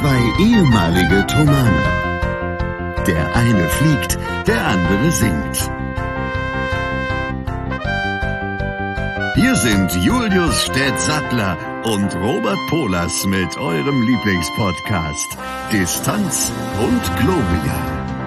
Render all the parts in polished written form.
Zwei ehemalige Thomaner. Der eine fliegt, der andere singt. Hier sind Julius Städtsattler und Robert Polas mit eurem Lieblingspodcast Distanz und Gloria.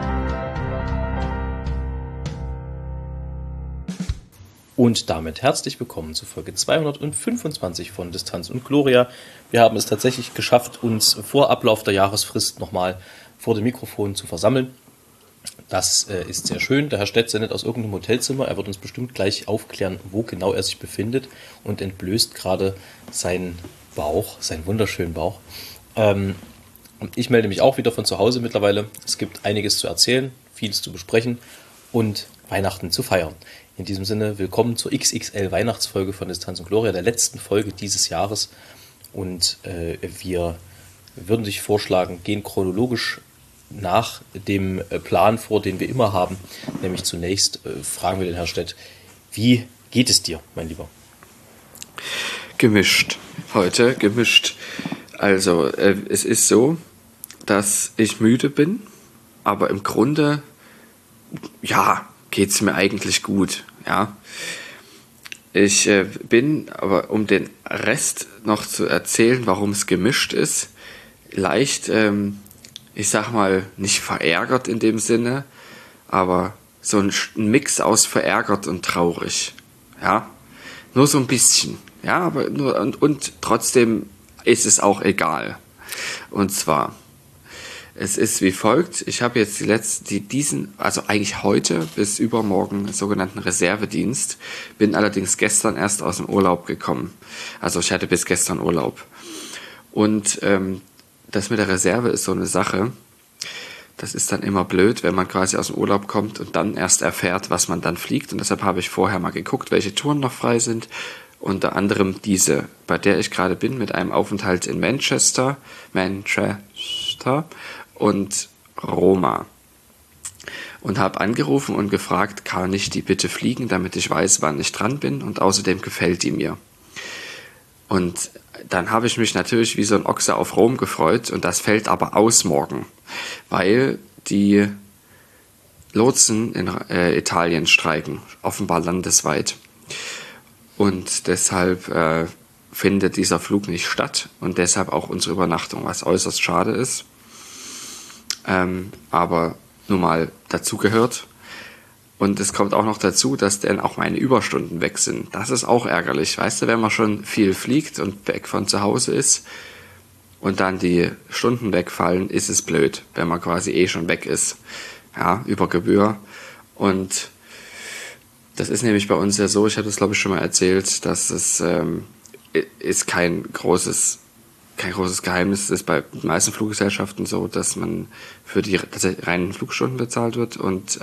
Und damit herzlich willkommen zu Folge 225 von Distanz und Gloria. Wir haben es tatsächlich geschafft, uns vor Ablauf der Jahresfrist nochmal vor dem Mikrofon zu versammeln. Das ist sehr schön. Der Herr Städt sendet aus irgendeinem Hotelzimmer. Er wird uns bestimmt gleich aufklären, wo genau er sich befindet und entblößt gerade seinen Bauch, seinen wunderschönen Bauch. Und ich melde mich auch wieder von zu Hause mittlerweile. Es gibt einiges zu erzählen, vieles zu besprechen und Weihnachten zu feiern. In diesem Sinne, willkommen zur XXL Weihnachtsfolge von Distanz und Gloria, der letzten Folge dieses Jahres. Und wir würden sich vorschlagen, gehen chronologisch nach dem Plan vor, den wir immer haben. Nämlich zunächst fragen wir den Herrn Städt, wie geht es dir, mein Lieber? Gemischt. Heute gemischt. Also, es ist so, dass ich müde bin, aber im Grunde, ja, geht es mir eigentlich gut, ja. Ich bin, aber um den Rest noch zu erzählen, warum es gemischt ist, leicht, ich sag mal, nicht verärgert in dem Sinne, aber so ein Mix aus verärgert und traurig, ja. Nur so ein bisschen, ja, aber nur, und trotzdem ist es auch egal. Und zwar, es ist wie folgt, ich habe jetzt also eigentlich heute bis übermorgen sogenannten Reservedienst, bin allerdings gestern erst aus dem Urlaub gekommen. Also ich hatte bis gestern Urlaub. Und das mit der Reserve ist so eine Sache, das ist dann immer blöd, wenn man quasi aus dem Urlaub kommt und dann erst erfährt, was man dann fliegt. Und deshalb habe ich vorher mal geguckt, welche Touren noch frei sind. Unter anderem diese, bei der ich gerade bin, mit einem Aufenthalt in Manchester und Roma. Und habe angerufen und gefragt, kann ich die bitte fliegen, damit ich weiß, wann ich dran bin, und außerdem gefällt die mir. Und dann habe ich mich natürlich wie so ein Ochse auf Rom gefreut, und das fällt aber aus morgen, weil die Lotsen in Italien streiken, offenbar landesweit. Und deshalb findet dieser Flug nicht statt und deshalb auch unsere Übernachtung, was äußerst schade ist. Aber nun mal dazugehört. Und es kommt auch noch dazu, dass dann auch meine Überstunden weg sind. Das ist auch ärgerlich. Weißt du, wenn man schon viel fliegt und weg von zu Hause ist und dann die Stunden wegfallen, ist es blöd, wenn man quasi schon weg ist. Ja, über Gebühr. Und das ist nämlich bei uns ja so, ich habe das glaube ich schon mal erzählt, dass es ist kein großes Geheimnis. Es ist bei den meisten Fluggesellschaften so, dass man für die reinen Flugstunden bezahlt wird, und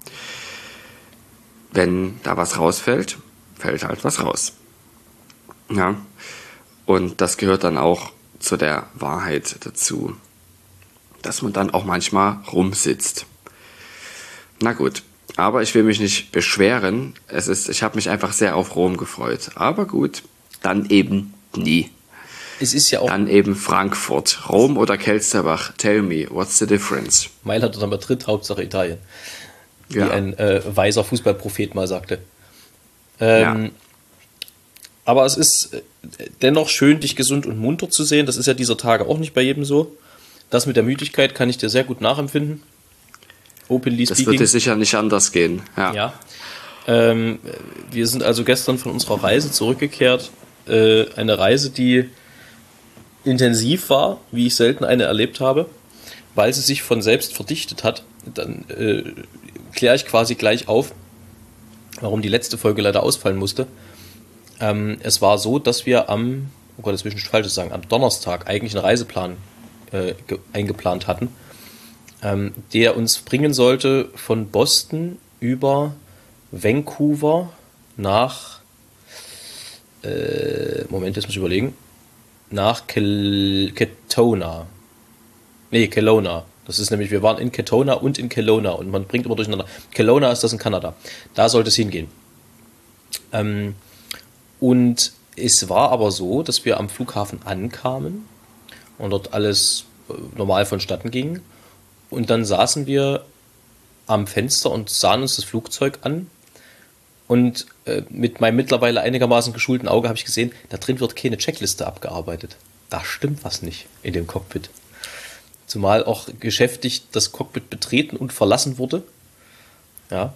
wenn da was rausfällt, fällt halt was raus. Ja. Und das gehört dann auch zu der Wahrheit dazu, dass man dann auch manchmal rumsitzt. Na gut, aber ich will mich nicht beschweren. Ich habe mich einfach sehr auf Rom gefreut. Aber gut, dann eben nie. Es ist ja auch dann eben Frankfurt. Rom oder Kelsterbach? Tell me, what's the difference? Mailand oder Madrid, Hauptsache Italien. Ja. Wie ein weiser Fußballprophet mal sagte. Ja. Aber es ist dennoch schön, dich gesund und munter zu sehen. Das ist ja dieser Tage auch nicht bei jedem so. Das mit der Müdigkeit kann ich dir sehr gut nachempfinden. Openly speaking. Das wird dir sicher nicht anders gehen. Ja. Wir sind also gestern von unserer Reise zurückgekehrt. Eine Reise, die intensiv war, wie ich selten eine erlebt habe, weil sie sich von selbst verdichtet hat. Dann kläre ich quasi gleich auf, warum die letzte Folge leider ausfallen musste. Es war so, dass wir am Donnerstag eigentlich einen Reiseplan eingeplant hatten, der uns bringen sollte von Boston über Vancouver nach jetzt muss ich überlegen, nach Kelowna. Das ist nämlich, wir waren in Kelowna und in Kelowna und man bringt immer durcheinander. Kelowna ist das in Kanada. Da sollte es hingehen. Und es war aber so, dass wir am Flughafen ankamen und dort alles normal vonstatten ging. Und dann saßen wir am Fenster und sahen uns das Flugzeug an. Und mit meinem mittlerweile einigermaßen geschulten Auge habe ich gesehen, da drin wird keine Checkliste abgearbeitet. Da stimmt was nicht in dem Cockpit. Zumal auch geschäftig das Cockpit betreten und verlassen wurde. Ja.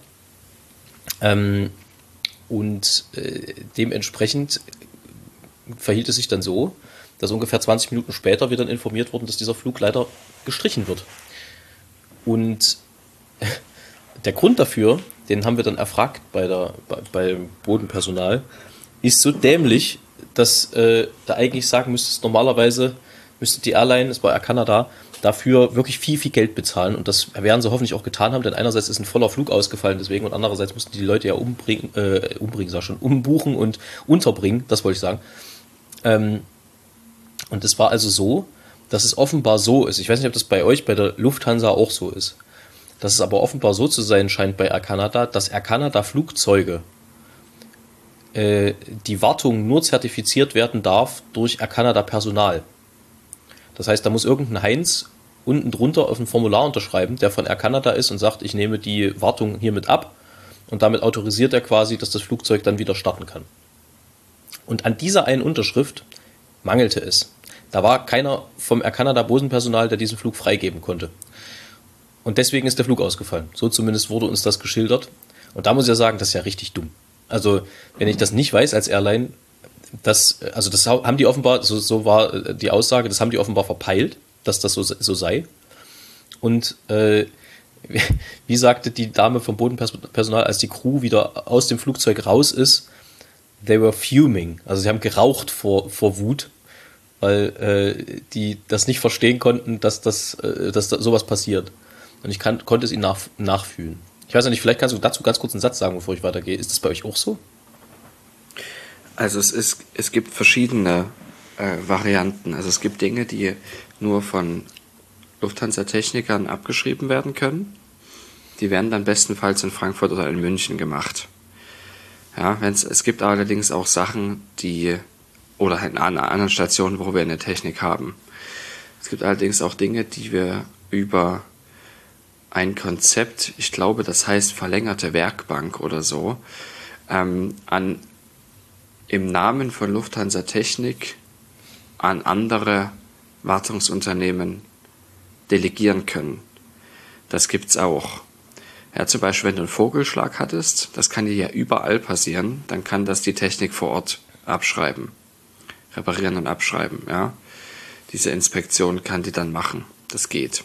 Dementsprechend verhielt es sich dann so, dass ungefähr 20 Minuten später wir dann informiert wurden, dass dieser Flug leider gestrichen wird. Und der Grund dafür, den haben wir dann erfragt beim Bodenpersonal, ist so dämlich, dass da eigentlich sagen müsste, normalerweise müsste die Airline, es war Air Canada, dafür wirklich viel, viel Geld bezahlen. Und das werden sie hoffentlich auch getan haben, denn einerseits ist ein voller Flug ausgefallen deswegen und andererseits mussten die Leute ja umbuchen und unterbringen, das wollte ich sagen. Und es war also so, dass es offenbar so ist. Ich weiß nicht, ob das bei euch, bei der Lufthansa auch so ist. Dass es aber offenbar so zu sein scheint bei Air Canada, dass Air Canada Flugzeuge die Wartung nur zertifiziert werden darf durch Air Canada Personal. Das heißt, da muss irgendein Heinz unten drunter auf ein Formular unterschreiben, der von Air Canada ist und sagt, ich nehme die Wartung hiermit ab und damit autorisiert er quasi, dass das Flugzeug dann wieder starten kann. Und an dieser einen Unterschrift mangelte es. Da war keiner vom Air Canada Bodenpersonal, der diesen Flug freigeben konnte. Und deswegen ist der Flug ausgefallen. So zumindest wurde uns das geschildert. Und da muss ich ja sagen, das ist ja richtig dumm. Also, wenn ich das nicht weiß als Airline, das haben die offenbar, so war die Aussage, das haben die offenbar verpeilt, dass das so sei. Und wie sagte die Dame vom Bodenpersonal, als die Crew wieder aus dem Flugzeug raus ist, they were fuming. Also sie haben geraucht vor Wut, weil die das nicht verstehen konnten, dass sowas passiert. Und ich konnte es ihnen nachfühlen. Ich weiß nicht, vielleicht kannst du dazu ganz kurz einen Satz sagen, bevor ich weitergehe. Ist das bei euch auch so? Also es gibt verschiedene Varianten. Also es gibt Dinge, die nur von Lufthansa-Technikern abgeschrieben werden können. Die werden dann bestenfalls in Frankfurt oder in München gemacht. Ja, es gibt allerdings auch Sachen, oder halt an anderen Stationen, wo wir eine Technik haben. Es gibt allerdings auch Dinge, die wir über ein Konzept, ich glaube, das heißt verlängerte Werkbank oder so, im Namen von Lufthansa Technik an andere Wartungsunternehmen delegieren können. Das gibt's auch. Ja, zum Beispiel, wenn du einen Vogelschlag hattest, das kann dir ja überall passieren, dann kann das die Technik vor Ort reparieren und abschreiben. Ja. Diese Inspektion kann die dann machen. Das geht.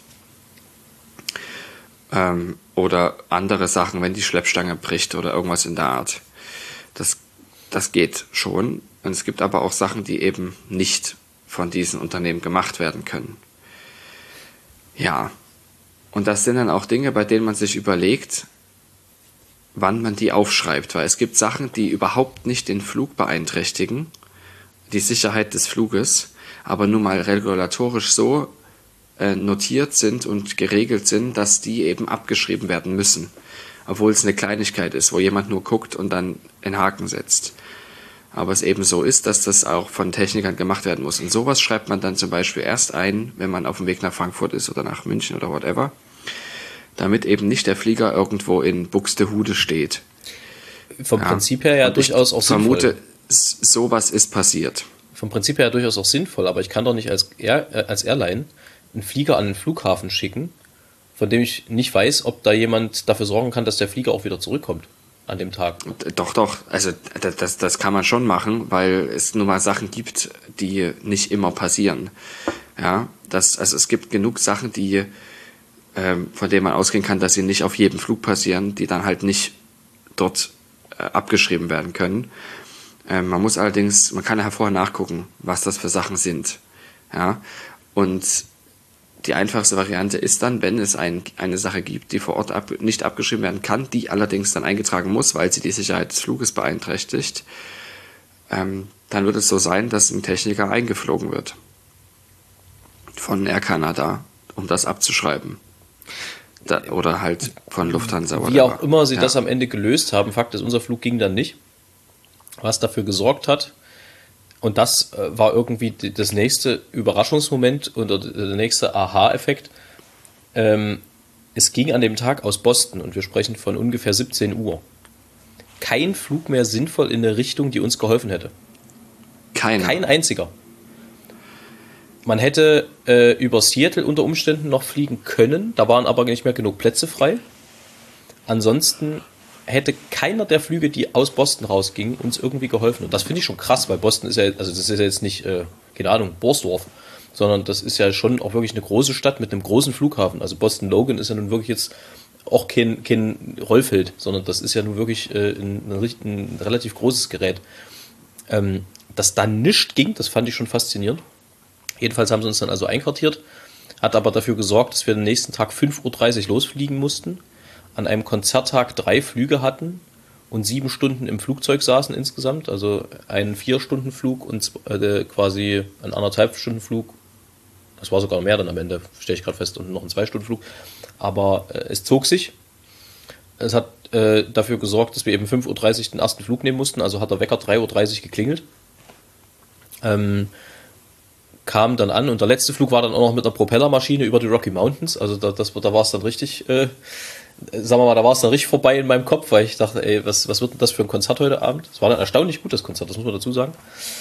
Oder andere Sachen, wenn die Schleppstange bricht oder irgendwas in der Art. Das geht schon. Und es gibt aber auch Sachen, die eben nicht von diesen Unternehmen gemacht werden können. Ja. Und das sind dann auch Dinge, bei denen man sich überlegt, wann man die aufschreibt. Weil es gibt Sachen, die überhaupt nicht den Flug beeinträchtigen, die Sicherheit des Fluges, aber nun mal regulatorisch so notiert sind und geregelt sind, dass die eben abgeschrieben werden müssen. Obwohl es eine Kleinigkeit ist, wo jemand nur guckt und dann einen Haken setzt. Aber es eben so ist, dass das auch von Technikern gemacht werden muss. Und sowas schreibt man dann zum Beispiel erst ein, wenn man auf dem Weg nach Frankfurt ist oder nach München oder whatever, damit eben nicht der Flieger irgendwo in Buxtehude steht. Vom Prinzip her ja durchaus auch sinnvoll. Ich vermute, sowas ist passiert. Vom Prinzip her ja durchaus auch sinnvoll, aber ich kann doch nicht als Airline einen Flieger an den Flughafen schicken, von dem ich nicht weiß, ob da jemand dafür sorgen kann, dass der Flieger auch wieder zurückkommt an dem Tag. Doch. Also das kann man schon machen, weil es nun mal Sachen gibt, die nicht immer passieren. Ja, also es gibt genug Sachen, die von denen man ausgehen kann, dass sie nicht auf jedem Flug passieren, die dann halt nicht dort abgeschrieben werden können. Man kann ja vorher nachgucken, was das für Sachen sind. Ja, und die einfachste Variante ist dann, wenn es eine Sache gibt, die vor Ort nicht abgeschrieben werden kann, die allerdings dann eingetragen muss, weil sie die Sicherheit des Fluges beeinträchtigt, dann wird es so sein, dass ein Techniker eingeflogen wird von Air Canada, um das abzuschreiben. Oder halt von Lufthansa. Wie auch immer sie das am Ende gelöst haben, Fakt ist, unser Flug ging dann nicht. Was dafür gesorgt hat, Und das war irgendwie das nächste Überraschungsmoment oder der nächste Aha-Effekt. Es ging an dem Tag aus Boston, und wir sprechen von ungefähr 17 Uhr, kein Flug mehr sinnvoll in eine Richtung, die uns geholfen hätte. Kein einziger. Man hätte über Seattle unter Umständen noch fliegen können, da waren aber nicht mehr genug Plätze frei. Ansonsten hätte keiner der Flüge, die aus Boston rausgingen, uns irgendwie geholfen. Und das finde ich schon krass, weil Boston ist ja, also das ist ja jetzt nicht, keine Ahnung, Borsdorf, sondern das ist ja schon auch wirklich eine große Stadt mit einem großen Flughafen. Also Boston-Logan ist ja nun wirklich jetzt auch kein Rollfeld, sondern das ist ja nun wirklich ein relativ großes Gerät. Dass da nichts ging, das fand ich schon faszinierend. Jedenfalls haben sie uns dann also einquartiert, hat aber dafür gesorgt, dass wir den nächsten Tag 5:30 Uhr losfliegen mussten, an einem Konzerttag 3 Flüge hatten und 7 Stunden im Flugzeug saßen insgesamt, also einen 4-Stunden-Flug und quasi einen 1,5-Stunden-Flug. Das war sogar mehr dann am Ende, stelle ich gerade fest, und noch einen 2-Stunden-Flug. Aber es zog sich. Es hat dafür gesorgt, dass wir eben 5:30 Uhr den ersten Flug nehmen mussten, also hat der Wecker 3:30 Uhr geklingelt. Kam dann an, und der letzte Flug war dann auch noch mit einer Propellermaschine über die Rocky Mountains, also da war es dann richtig, sagen wir mal, da war es dann richtig vorbei in meinem Kopf, weil ich dachte, ey, was wird denn das für ein Konzert heute Abend? Es war dann erstaunlich gut, das Konzert, das muss man dazu sagen.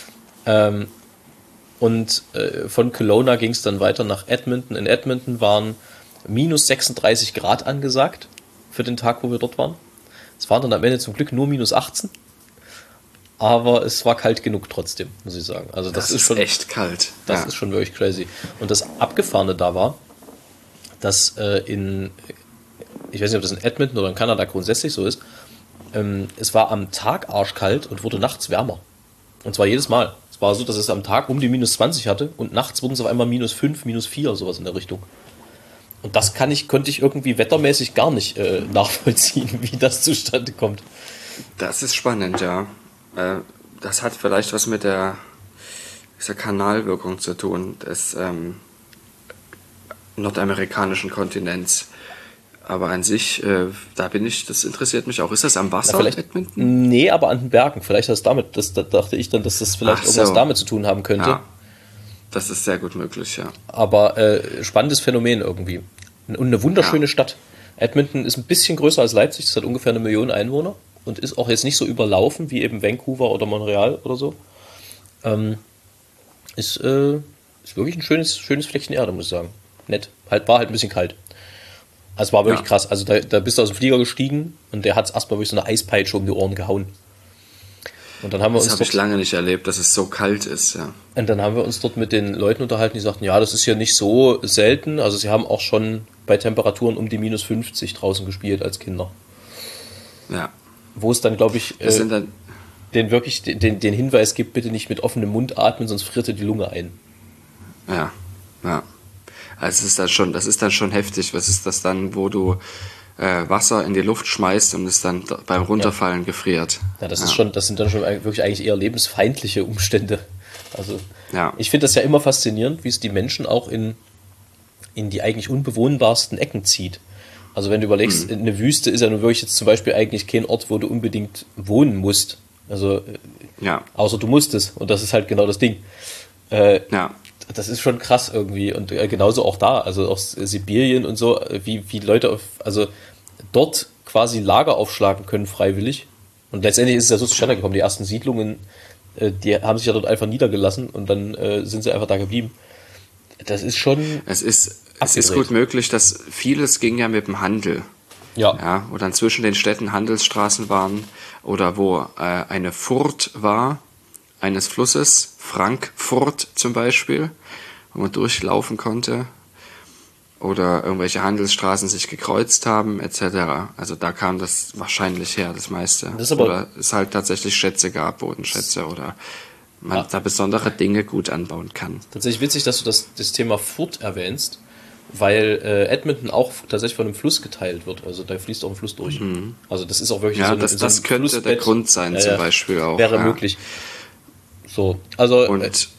Und von Kelowna ging es dann weiter nach Edmonton. In Edmonton waren minus 36 Grad angesagt für den Tag, wo wir dort waren. Es waren dann am Ende zum Glück nur minus 18. Aber es war kalt genug trotzdem, muss ich sagen. Also das ist schon echt kalt. Das ist schon wirklich crazy. Und das Abgefahrene da war, dass ich weiß nicht, ob das in Edmonton oder in Kanada grundsätzlich so ist, es war am Tag arschkalt und wurde nachts wärmer. Und zwar jedes Mal. Es war so, dass es am Tag um die minus 20 hatte und nachts wurden es auf einmal minus 5, minus 4, sowas in der Richtung. Und das konnte ich irgendwie wettermäßig gar nicht nachvollziehen, wie das zustande kommt. Das ist spannend, ja. Das hat vielleicht was mit dieser Kanalwirkung zu tun des nordamerikanischen Kontinents. Aber an sich, das interessiert mich auch. Ist das am Wasser, Edmonton? Nee, aber an den Bergen. Vielleicht da dachte ich dann, dass das vielleicht irgendwas damit zu tun haben könnte. Ja, das ist sehr gut möglich, ja. Aber spannendes Phänomen irgendwie. Und eine wunderschöne Stadt. Edmonton ist ein bisschen größer als Leipzig, das hat ungefähr 1 Million Einwohner und ist auch jetzt nicht so überlaufen wie eben Vancouver oder Montreal oder so. Ist wirklich ein schönes Fleckchen Erde, muss ich sagen. Nett. War halt ein bisschen kalt. Also es war wirklich krass. Also da bist du aus dem Flieger gestiegen und der hat es erstmal wirklich so eine Eispeitsche um die Ohren gehauen. Und dann haben wir das habe ich lange nicht erlebt, dass es so kalt ist, ja. Und dann haben wir uns dort mit den Leuten unterhalten, die sagten, ja, das ist hier nicht so selten. Also sie haben auch schon bei Temperaturen um die minus 50 draußen gespielt als Kinder. Ja. Wo es dann, glaube ich, den Hinweis gibt, bitte nicht mit offenem Mund atmen, sonst friert dir die Lunge ein. Ja. Also das ist dann schon heftig. Was ist das dann, wo du Wasser in die Luft schmeißt und es dann beim Runterfallen gefriert? Ja, das sind dann schon wirklich eigentlich eher lebensfeindliche Umstände. Also ich finde das ja immer faszinierend, wie es die Menschen auch in die eigentlich unbewohnbarsten Ecken zieht. Also wenn du überlegst, eine Wüste ist ja nun wirklich jetzt zum Beispiel eigentlich kein Ort, wo du unbedingt wohnen musst. Also außer du musst es. Und das ist halt genau das Ding. Das ist schon krass irgendwie. Und genauso auch da, also auch Sibirien und so, wie Leute dort quasi Lager aufschlagen können freiwillig. Und letztendlich ist es ja so zustande gekommen. Die ersten Siedlungen, die haben sich ja dort einfach niedergelassen und dann sind sie einfach da geblieben. Das ist schon... Es ist gut möglich, dass vieles ging ja mit dem Handel. Ja, wo dann zwischen den Städten Handelsstraßen waren oder wo eine Furt war, eines Flusses, Frankfurt zum Beispiel, wo man durchlaufen konnte oder irgendwelche Handelsstraßen sich gekreuzt haben, etc. Also da kam das wahrscheinlich her, das meiste. Oder es halt tatsächlich Schätze gab, Bodenschätze oder man da besondere Dinge gut anbauen kann. Tatsächlich witzig, dass du das Thema Furt erwähnst, weil Edmonton auch tatsächlich von einem Fluss geteilt wird. Also da fließt auch ein Fluss durch. Also das ist auch wirklich so das könnte Flussbett. Der Grund sein zum Beispiel auch. Wäre möglich. So, also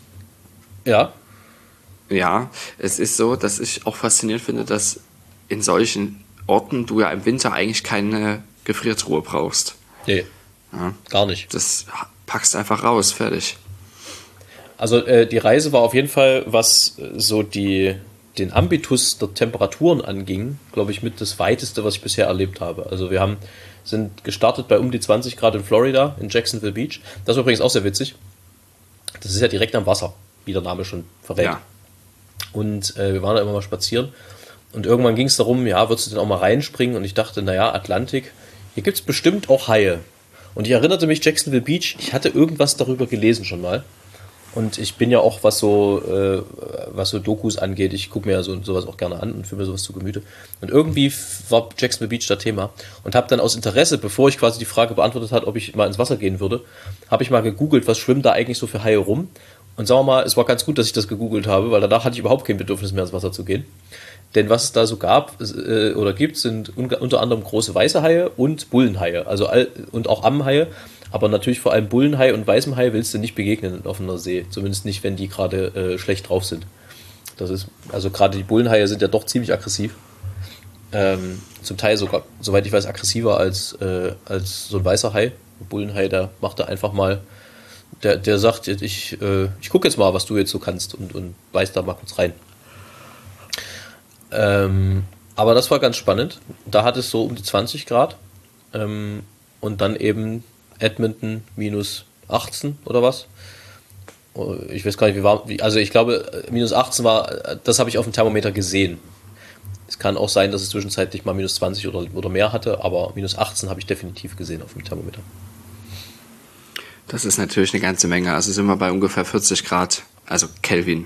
Ja, es ist so, dass ich auch faszinierend finde, dass in solchen Orten du ja im Winter eigentlich keine Gefriertruhe brauchst. Nee, gar nicht. Das packst einfach raus, fertig. Also die Reise war auf jeden Fall, was so den Ambitus der Temperaturen anging, glaube ich, mit das weiteste, was ich bisher erlebt habe. Also sind gestartet bei um die 20 Grad in Florida, in Jacksonville Beach. Das ist übrigens auch sehr witzig. Das ist ja direkt am Wasser, wie der Name schon verrät. Ja. Und wir waren da immer mal spazieren. Und irgendwann ging es darum, ja, würdest du denn auch mal reinspringen? Und ich dachte, naja, Atlantik, hier gibt es bestimmt auch Haie. Und ich erinnerte mich, Jacksonville Beach, ich hatte irgendwas darüber gelesen schon mal. Und ich bin ja auch, was so Dokus angeht, ich gucke mir ja sowas auch gerne an und fühle mir sowas zu Gemüte. Und irgendwie war Jacksonville Beach das Thema. Und habe dann aus Interesse, bevor ich quasi die Frage beantwortet habe, ob ich mal ins Wasser gehen würde, habe ich mal gegoogelt, was schwimmen da eigentlich so für Haie rum. Und sagen wir mal, es war ganz gut, dass ich das gegoogelt habe, weil danach hatte ich überhaupt kein Bedürfnis mehr ins Wasser zu gehen. Denn was es da so gab oder gibt, sind unter anderem große weiße Haie und Bullenhaie. Und auch Ammenhaie. Aber natürlich vor allem Bullenhai und weißem Hai willst du nicht begegnen in offener See. Zumindest nicht, wenn die gerade schlecht drauf sind. Also gerade die Bullenhaie sind ja doch ziemlich aggressiv. Zum Teil sogar, soweit ich weiß, aggressiver als so ein weißer Hai. Ein Bullenhai, der macht da einfach mal, der sagt, ich gucke jetzt mal, was du jetzt so kannst und beißt da mal kurz rein. Aber das war ganz spannend. Da hat es so um die 20 Grad. Und dann eben Edmonton minus 18 oder was. Ich weiß gar nicht, wie warm. Also ich glaube, minus 18 war, das habe ich auf dem Thermometer gesehen. Es kann auch sein, dass es zwischenzeitlich mal minus 20 oder mehr hatte, aber minus 18 habe ich definitiv gesehen auf dem Thermometer. Das ist natürlich eine ganze Menge. Also sind wir bei ungefähr 40 Grad, also Kelvin.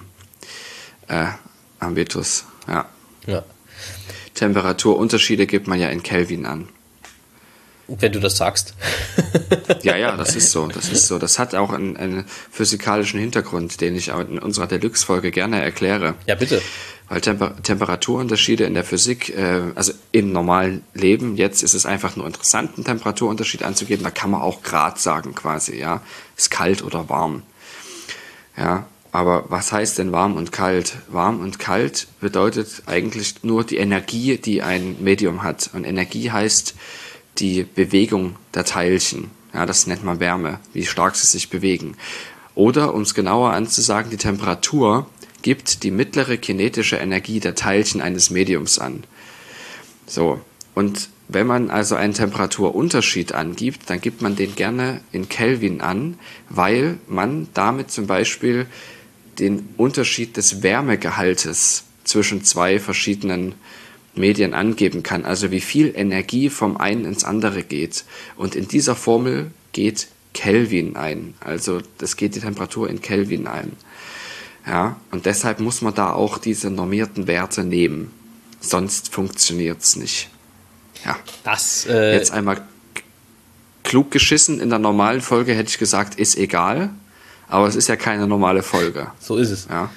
Ambitus, ja. Temperaturunterschiede gibt man ja in Kelvin an. Wenn du das sagst. Ja, das ist so. Das hat auch einen physikalischen Hintergrund, den ich auch in unserer Deluxe-Folge gerne erkläre. Ja, bitte. Weil Temperaturunterschiede in der Physik, also im normalen Leben, jetzt ist es einfach nur interessant, einen Temperaturunterschied anzugeben. Da kann man auch Grad sagen quasi, ja. Ist kalt oder warm. Ja, aber was heißt denn warm und kalt? Warm und kalt bedeutet eigentlich nur die Energie, die ein Medium hat. Und Energie heißt die Bewegung der Teilchen. Ja, das nennt man Wärme, wie stark sie sich bewegen. Oder, um es genauer anzusagen, die Temperatur gibt die mittlere kinetische Energie der Teilchen eines Mediums an. So, und wenn man also einen Temperaturunterschied angibt, dann gibt man den gerne in Kelvin an, weil man damit zum Beispiel den Unterschied des Wärmegehaltes zwischen zwei verschiedenen Medien angeben kann, also wie viel Energie vom einen ins andere geht. Und in dieser Formel geht Kelvin ein, also das geht die Temperatur in Kelvin ein. Ja, und deshalb muss man da auch diese normierten Werte nehmen, sonst funktioniert es nicht. Ja, jetzt einmal klug geschissen, in der normalen Folge hätte ich gesagt, ist egal, aber es ist ja keine normale Folge. So ist es. Ja.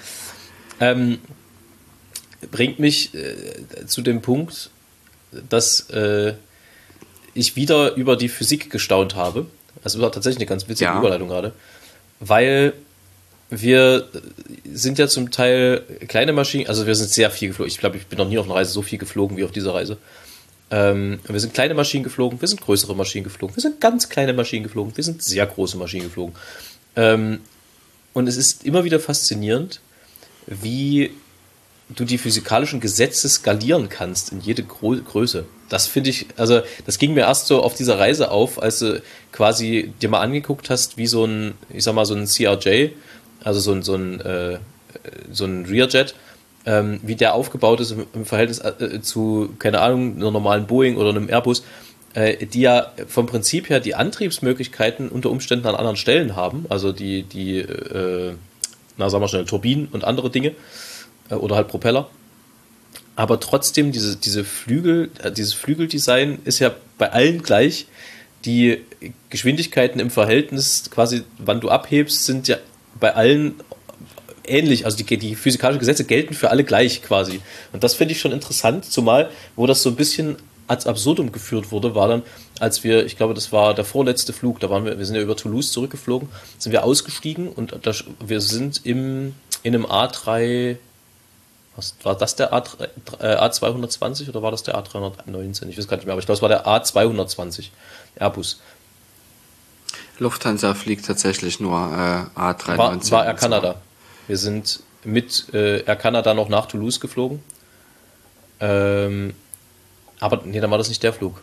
Bringt mich zu dem Punkt, dass ich wieder über die Physik gestaunt habe. Das war tatsächlich eine ganz witzige Überleitung gerade. Weil wir sind ja zum Teil kleine Maschinen, also wir sind sehr viel geflogen. Ich glaube, ich bin noch nie auf einer Reise so viel geflogen wie auf dieser Reise. Wir sind kleine Maschinen geflogen, wir sind größere Maschinen geflogen, wir sind ganz kleine Maschinen geflogen, wir sind sehr große Maschinen geflogen. Und es ist immer wieder faszinierend, wie du die physikalischen Gesetze skalieren kannst in jede Größe. Das finde ich, also das ging mir erst so auf dieser Reise auf, als du quasi dir mal angeguckt hast, wie so ein, ich sag mal, so ein CRJ, also so ein Rearjet, wie der aufgebaut ist im Verhältnis zu, keine Ahnung, einer normalen Boeing oder einem Airbus, die ja vom Prinzip her die Antriebsmöglichkeiten unter Umständen an anderen Stellen haben, also sagen wir schnell, Turbinen und andere Dinge, oder halt Propeller. Aber trotzdem, dieses Flügeldesign ist ja bei allen gleich. Die Geschwindigkeiten im Verhältnis, quasi, wann du abhebst, sind ja bei allen ähnlich. Also die physikalischen Gesetze gelten für alle gleich quasi. Und das finde ich schon interessant, zumal, wo das so ein bisschen als Absurdum geführt wurde, war dann, als wir, ich glaube, das war der vorletzte Flug, da waren wir sind ja über Toulouse zurückgeflogen, sind wir ausgestiegen und wir sind in einem A3, was war das, der A220 oder war das der A319? Ich weiß gar nicht mehr, aber ich glaube, es war der A220 Airbus. Lufthansa fliegt tatsächlich nur A319. War Air Canada. Wir sind mit Air Canada noch nach Toulouse geflogen. Aber nee, dann war das nicht der Flug.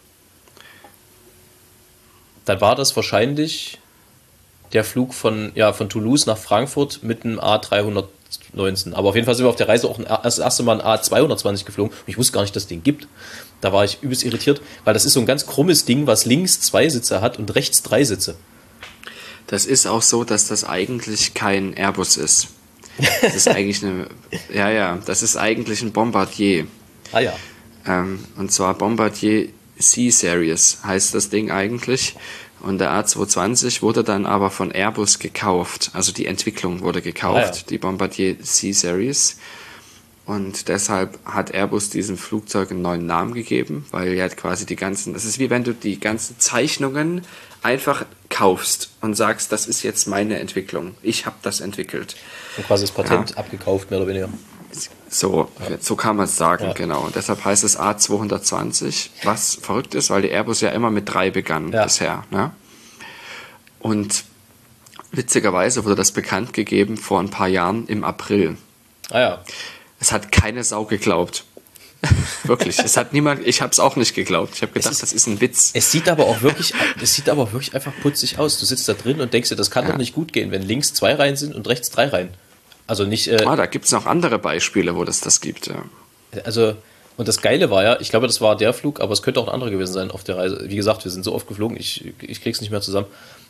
Dann war das wahrscheinlich der Flug von Toulouse nach Frankfurt mit einem A319. Aber auf jeden Fall sind wir auf der Reise auch das erste Mal ein A220 geflogen. Und ich wusste gar nicht, dass es den gibt. Da war ich übelst irritiert, weil das ist so ein ganz krummes Ding, was links 2 Sitze hat und rechts 3 Sitze. Das ist auch so, dass das eigentlich kein Airbus ist. Das ist eigentlich das ist eigentlich ein Bombardier. Ah ja. Und zwar Bombardier C-Series heißt das Ding eigentlich. Und der A220 wurde dann aber von Airbus gekauft. Also die Entwicklung wurde gekauft, die Bombardier C-Series. Und deshalb hat Airbus diesem Flugzeug einen neuen Namen gegeben, weil ja quasi das ist wie wenn du die ganzen Zeichnungen einfach kaufst und sagst, das ist jetzt meine Entwicklung. Ich habe das entwickelt. Und quasi das Patent abgekauft, mehr oder weniger. So kann man es sagen, genau. Und deshalb heißt es A220, was verrückt ist, weil die Airbus ja immer mit 3 begann bisher. Ne? Und witzigerweise wurde das bekannt gegeben vor ein paar Jahren im April. Ah ja. Es hat keine Sau geglaubt. Wirklich. Ich habe es auch nicht geglaubt. Ich habe gedacht, das ist ein Witz. Es sieht aber auch wirklich einfach putzig aus. Du sitzt da drin und denkst dir, das kann doch nicht gut gehen, wenn links 2 Reihen sind und rechts 3 Reihen. Also nicht. Da gibt es noch andere Beispiele, wo das gibt. Ja. Also, und das Geile war ja, ich glaube, das war der Flug, aber es könnte auch ein anderer gewesen sein auf der Reise. Wie gesagt, wir sind so oft geflogen, ich krieg's nicht mehr zusammen.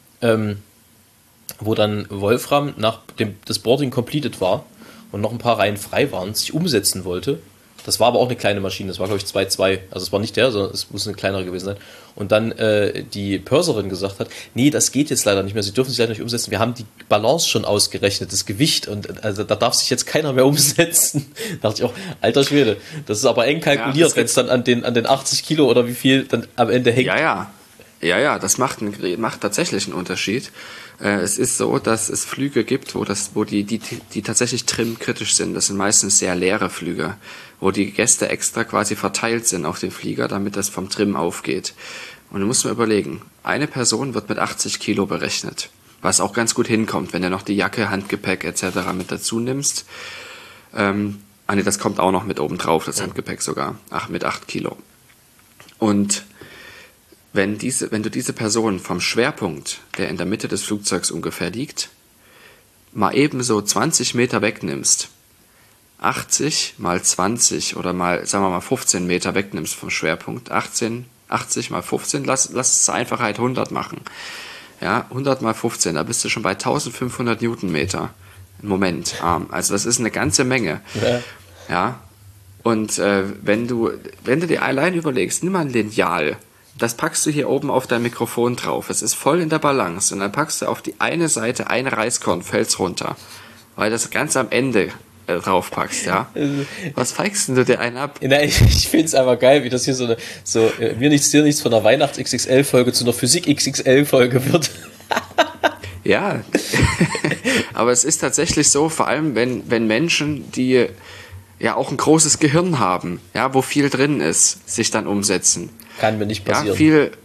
Wo dann Wolfram, nachdem das Boarding completed war und noch ein paar Reihen frei waren, sich umsetzen wollte. Das war aber auch eine kleine Maschine, das war glaube ich 2-2, also es war nicht der, sondern es muss eine kleinere gewesen sein. Und dann die Purserin gesagt hat, nee, das geht jetzt leider nicht mehr, Sie dürfen sich leider nicht umsetzen, wir haben die Balance schon ausgerechnet, das Gewicht, und also da darf sich jetzt keiner mehr umsetzen. Da dachte ich auch, alter Schwede, das ist aber eng kalkuliert, wenn es dann an den 80 Kilo oder wie viel dann am Ende hängt. Ja, das macht tatsächlich einen Unterschied. Es ist so, dass es Flüge gibt, wo die tatsächlich trimkritisch sind. Das sind meistens sehr leere Flüge, wo die Gäste extra quasi verteilt sind auf den Flieger, damit das vom Trim aufgeht. Und du musst mir überlegen, eine Person wird mit 80 Kilo berechnet, was auch ganz gut hinkommt, wenn du noch die Jacke, Handgepäck etc. mit dazu nimmst. Das kommt auch noch mit oben drauf, das Handgepäck sogar, mit 8 Kilo. Und wenn du diese Person vom Schwerpunkt, der in der Mitte des Flugzeugs ungefähr liegt, mal eben so 20 Meter wegnimmst, 80 mal 20 oder mal, sagen wir mal 15 Meter wegnimmst vom Schwerpunkt, 80 mal 15, lass es zur Einfachheit 100 machen. Ja, 100 mal 15, da bist du schon bei 1500 Newtonmeter im Moment. Also das ist eine ganze Menge. Ja. Und wenn du dir allein überlegst, nimm mal ein Lineal, das packst du hier oben auf dein Mikrofon drauf. Es ist voll in der Balance. Und dann packst du auf die eine Seite ein Reiskorn, fällt's runter. Weil das ganz am Ende drauf packst, ja. Was feigst denn du dir einen ab? Ich finde es einfach geil, wie das hier mir nichts, dir nichts von einer Weihnachts-XXL-Folge zu einer Physik-XXL-Folge wird. Ja. Aber es ist tatsächlich so, vor allem wenn Menschen, die ja auch ein großes Gehirn haben, ja, wo viel drin ist, sich dann umsetzen. Kann mir nicht passieren.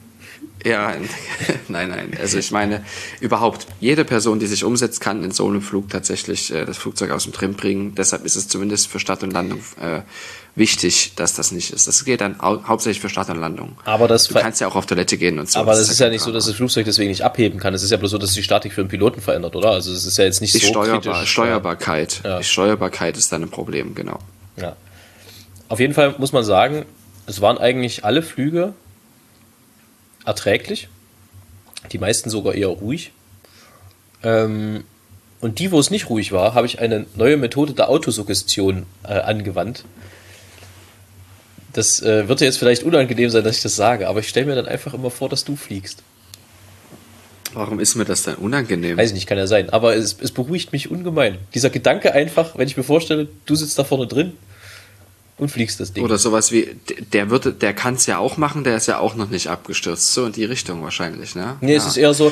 Nein. Also ich meine, überhaupt, jede Person, die sich umsetzt, kann in so einem Flug tatsächlich das Flugzeug aus dem Trim bringen. Deshalb ist es zumindest für Start und Landung wichtig, dass das nicht ist. Das geht dann hauptsächlich für Start und Landung. Aber du kannst ja auch auf Toilette gehen und so. Aber das ist ja nicht so, dass das Flugzeug deswegen nicht abheben kann. Es ist ja bloß so, dass die Statik für den Piloten verändert, oder? Also es ist ja jetzt nicht so kritisch. Steuerbarkeit. Ja. Die Steuerbarkeit ist dann ein Problem, genau. Ja. Auf jeden Fall muss man sagen, es waren eigentlich alle Flüge erträglich, die meisten sogar eher ruhig. Und die, wo es nicht ruhig war, habe ich eine neue Methode der Autosuggestion angewandt. Das wird dir jetzt vielleicht unangenehm sein, dass ich das sage, aber ich stelle mir dann einfach immer vor, dass du fliegst. Warum ist mir das dann unangenehm? Weiß ich nicht, kann ja sein, aber es beruhigt mich ungemein. Dieser Gedanke einfach, wenn ich mir vorstelle, du sitzt da vorne drin und fliegst das Ding. Oder sowas wie, der kann es ja auch machen, der ist ja auch noch nicht abgestürzt. So in die Richtung wahrscheinlich, ne? Nee, es ist eher so,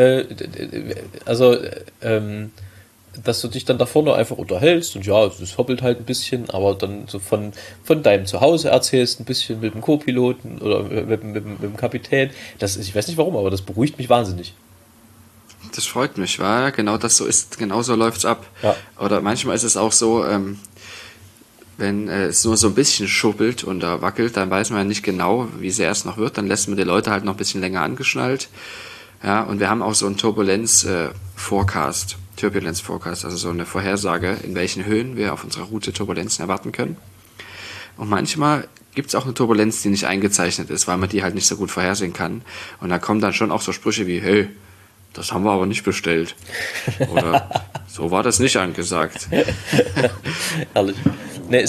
dass du dich dann da vorne einfach unterhältst und ja, es hoppelt halt ein bisschen, aber dann so von deinem Zuhause erzählst, ein bisschen mit dem Co-Piloten oder mit dem Kapitän. Ich weiß nicht warum, aber das beruhigt mich wahnsinnig. Das freut mich, wa? Genau das so ist, genau so läuft's ab. Ja. Oder manchmal ist es auch so, wenn es nur so ein bisschen schubbelt und da wackelt, dann weiß man ja nicht genau, wie sehr es noch wird. Dann lässt man die Leute halt noch ein bisschen länger angeschnallt. Ja, und wir haben auch so einen Turbulence-Forecast, also so eine Vorhersage, in welchen Höhen wir auf unserer Route Turbulenzen erwarten können. Und manchmal gibt es auch eine Turbulenz, die nicht eingezeichnet ist, weil man die halt nicht so gut vorhersehen kann. Und da kommen dann schon auch so Sprüche wie, hey, das haben wir aber nicht bestellt. Oder so war das nicht angesagt. Herrlich. Nee,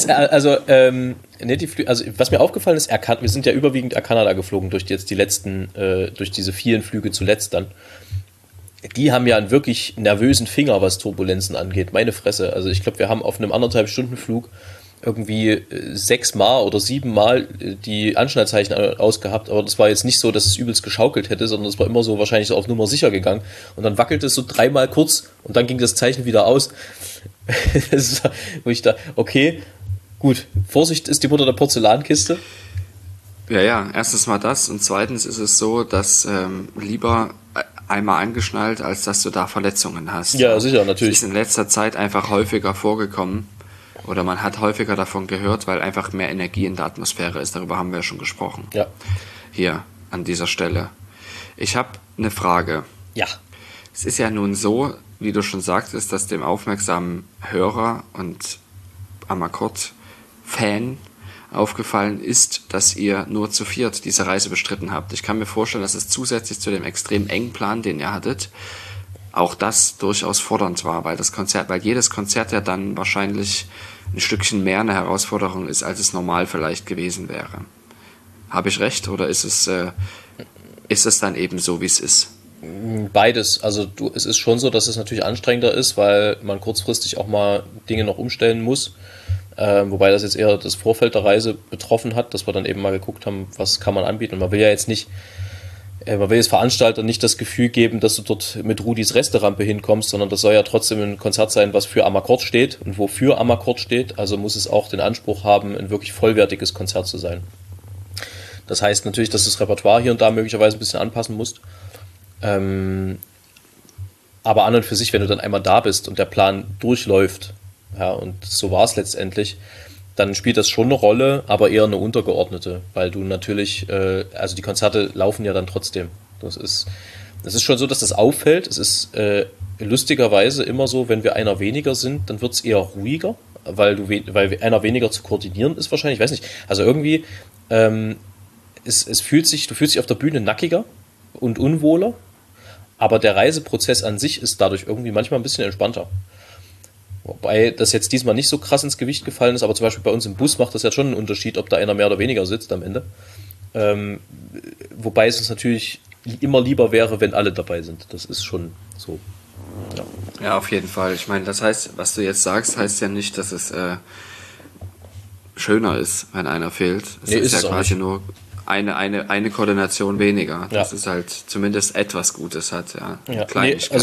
was mir aufgefallen ist, wir sind ja überwiegend Air Canada geflogen durch jetzt die letzten, durch diese vielen Flüge zuletzt dann. Die haben ja einen wirklich nervösen Finger, was Turbulenzen angeht. Meine Fresse. Also ich glaube, wir haben auf einem 1,5-Stunden-Flug irgendwie 6 Mal oder 7 Mal die Anschnallzeichen ausgehabt, aber das war jetzt nicht so, dass es übelst geschaukelt hätte, sondern es war immer so wahrscheinlich so auf Nummer sicher gegangen und dann wackelte es so 3 Mal kurz und dann ging das Zeichen wieder aus. Das ist, wo ich da, okay, gut, Vorsicht ist die Mutter der Porzellankiste. Ja, erstens mal das und zweitens ist es so, dass lieber einmal angeschnallt, als dass du da Verletzungen hast. Ja, sicher, natürlich. Das ist in letzter Zeit einfach häufiger vorgekommen. Oder man hat häufiger davon gehört, weil einfach mehr Energie in der Atmosphäre ist. Darüber haben wir ja schon gesprochen. Ja. Hier an dieser Stelle. Ich habe eine Frage. Ja. Es ist ja nun so, wie du schon sagtest, dass dem aufmerksamen Hörer und Amakord-Fan aufgefallen ist, dass ihr nur zu viert diese Reise bestritten habt. Ich kann mir vorstellen, dass es zusätzlich zu dem extrem engen Plan, den ihr hattet, auch das durchaus fordernd war, weil jedes Konzert ja dann wahrscheinlich ein Stückchen mehr eine Herausforderung ist, als es normal vielleicht gewesen wäre. Habe ich recht oder ist es dann eben so, wie es ist? Beides. Also es ist schon so, dass es natürlich anstrengender ist, weil man kurzfristig auch mal Dinge noch umstellen muss. Wobei das jetzt eher das Vorfeld der Reise betroffen hat, dass wir dann eben mal geguckt haben, was kann man anbieten. Und man will jetzt Veranstalter nicht das Gefühl geben, dass du dort mit Rudis Resterampe hinkommst, sondern das soll ja trotzdem ein Konzert sein, was für Amakord steht und wofür Amakord steht. Also muss es auch den Anspruch haben, ein wirklich vollwertiges Konzert zu sein. Das heißt natürlich, dass du das Repertoire hier und da möglicherweise ein bisschen anpassen musst. Aber an und für sich, wenn du dann einmal da bist und der Plan durchläuft, ja, und so war es letztendlich, dann spielt das schon eine Rolle, aber eher eine untergeordnete, weil du natürlich, also die Konzerte laufen ja dann trotzdem. Das ist schon so, dass das auffällt. Es ist lustigerweise immer so, wenn wir einer weniger sind, dann wird es eher ruhiger, weil einer weniger zu koordinieren ist wahrscheinlich, ich weiß nicht. Also irgendwie, du fühlst dich auf der Bühne nackiger und unwohler, aber der Reiseprozess an sich ist dadurch irgendwie manchmal ein bisschen entspannter. Wobei das jetzt diesmal nicht so krass ins Gewicht gefallen ist, aber zum Beispiel bei uns im Bus macht das ja schon einen Unterschied, ob da einer mehr oder weniger sitzt am Ende. Wobei es uns natürlich immer lieber wäre, wenn alle dabei sind. Das ist schon so. Ja, auf jeden Fall. Ich meine, das heißt, was du jetzt sagst, heißt ja nicht, dass es schöner ist, wenn einer fehlt. Es ist ja quasi nur eine Koordination weniger. Das ist halt zumindest etwas Gutes hat, ja. Kleinigkeit,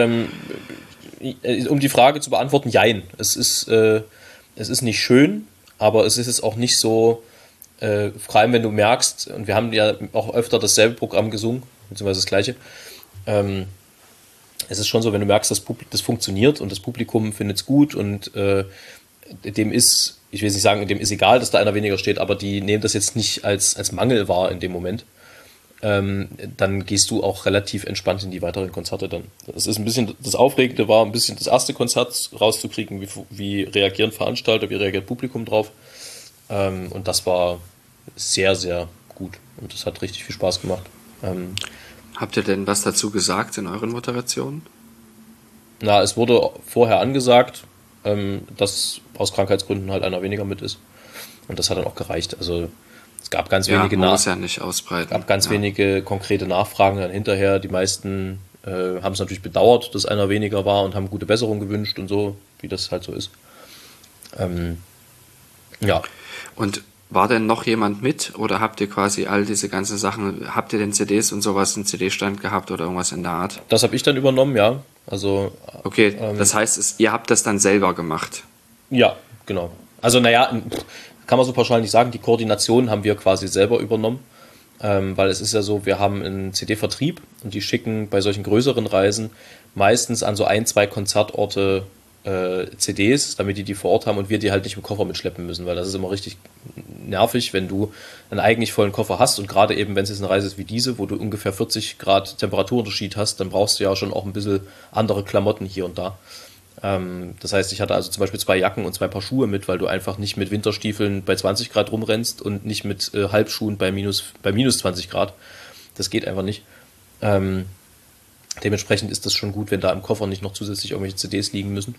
um die Frage zu beantworten, jein. Es ist nicht schön, aber es ist jetzt auch nicht so, vor allem wenn du merkst, und wir haben ja auch öfter dasselbe Programm gesungen, beziehungsweise das gleiche, es ist schon so, wenn du merkst, das funktioniert und das Publikum findet es gut und dem ist, ich will nicht sagen, dem ist egal, dass da einer weniger steht, aber die nehmen das jetzt nicht als Mangel wahr in dem Moment. Dann gehst du auch relativ entspannt in die weiteren Konzerte dann. Das ist ein bisschen, das Aufregende war ein bisschen das erste Konzert rauszukriegen, wie reagieren Veranstalter, wie reagiert Publikum drauf. Und das war sehr, sehr gut und das hat richtig viel Spaß gemacht. Habt ihr denn was dazu gesagt in euren Moderationen? Es wurde vorher angesagt, dass aus Krankheitsgründen halt einer weniger mit ist. Und das hat dann auch gereicht. Also es gab ganz wenige wenige konkrete Nachfragen dann hinterher. Die meisten haben es natürlich bedauert, dass einer weniger war und haben gute Besserung gewünscht und so, wie das halt so ist. Ja. Und war denn noch jemand mit oder habt ihr quasi all diese ganzen Sachen, habt ihr denn CDs und sowas, einen CD-Stand gehabt oder irgendwas in der Art? Das habe ich dann übernommen, ja. Also, okay, das heißt, ihr habt das dann selber gemacht? Ja, genau. Also kann man so pauschal nicht sagen, die Koordination haben wir quasi selber übernommen. Weil es ist ja so, wir haben einen CD-Vertrieb und die schicken bei solchen größeren Reisen meistens an so 1, 2 Konzertorte CDs, damit die vor Ort haben und wir die halt nicht im Koffer mitschleppen müssen, weil das ist immer richtig nervig, wenn du einen eigentlich vollen Koffer hast und gerade eben, wenn es jetzt eine Reise ist wie diese, wo du ungefähr 40 Grad Temperaturunterschied hast, dann brauchst du ja schon auch ein bisschen andere Klamotten hier und da. Das heißt, ich hatte also zum Beispiel 2 Jacken und 2 Paar Schuhe mit, weil du einfach nicht mit Winterstiefeln bei 20 Grad rumrennst und nicht mit Halbschuhen bei minus 20 Grad. Das geht einfach nicht. Dementsprechend ist das schon gut, wenn da im Koffer nicht noch zusätzlich irgendwelche CDs liegen müssen.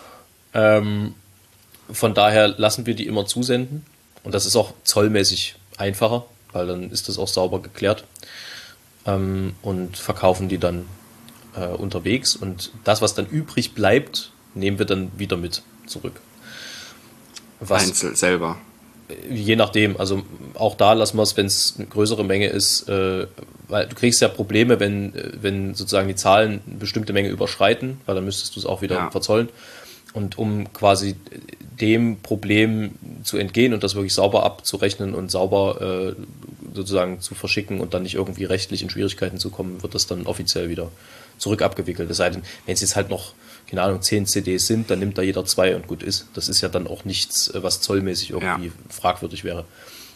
Von daher lassen wir die immer zusenden und das ist auch zollmäßig einfacher, weil dann ist das auch sauber geklärt und verkaufen die dann unterwegs und das, was dann übrig bleibt, nehmen wir dann wieder mit zurück. Einzeln selber. Je nachdem, also auch da lassen wir es, wenn es eine größere Menge ist, weil du kriegst ja Probleme, wenn sozusagen die Zahlen eine bestimmte Menge überschreiten, weil dann müsstest du es auch wieder verzollen. Und um quasi dem Problem zu entgehen und das wirklich sauber abzurechnen und sauber sozusagen zu verschicken und dann nicht irgendwie rechtlich in Schwierigkeiten zu kommen, wird das dann offiziell wieder zurück abgewickelt. Es sei denn, wenn es jetzt halt noch, keine Ahnung, 10 CDs sind, dann nimmt da jeder 2 und gut ist. Das ist ja dann auch nichts, was zollmäßig irgendwie fragwürdig wäre.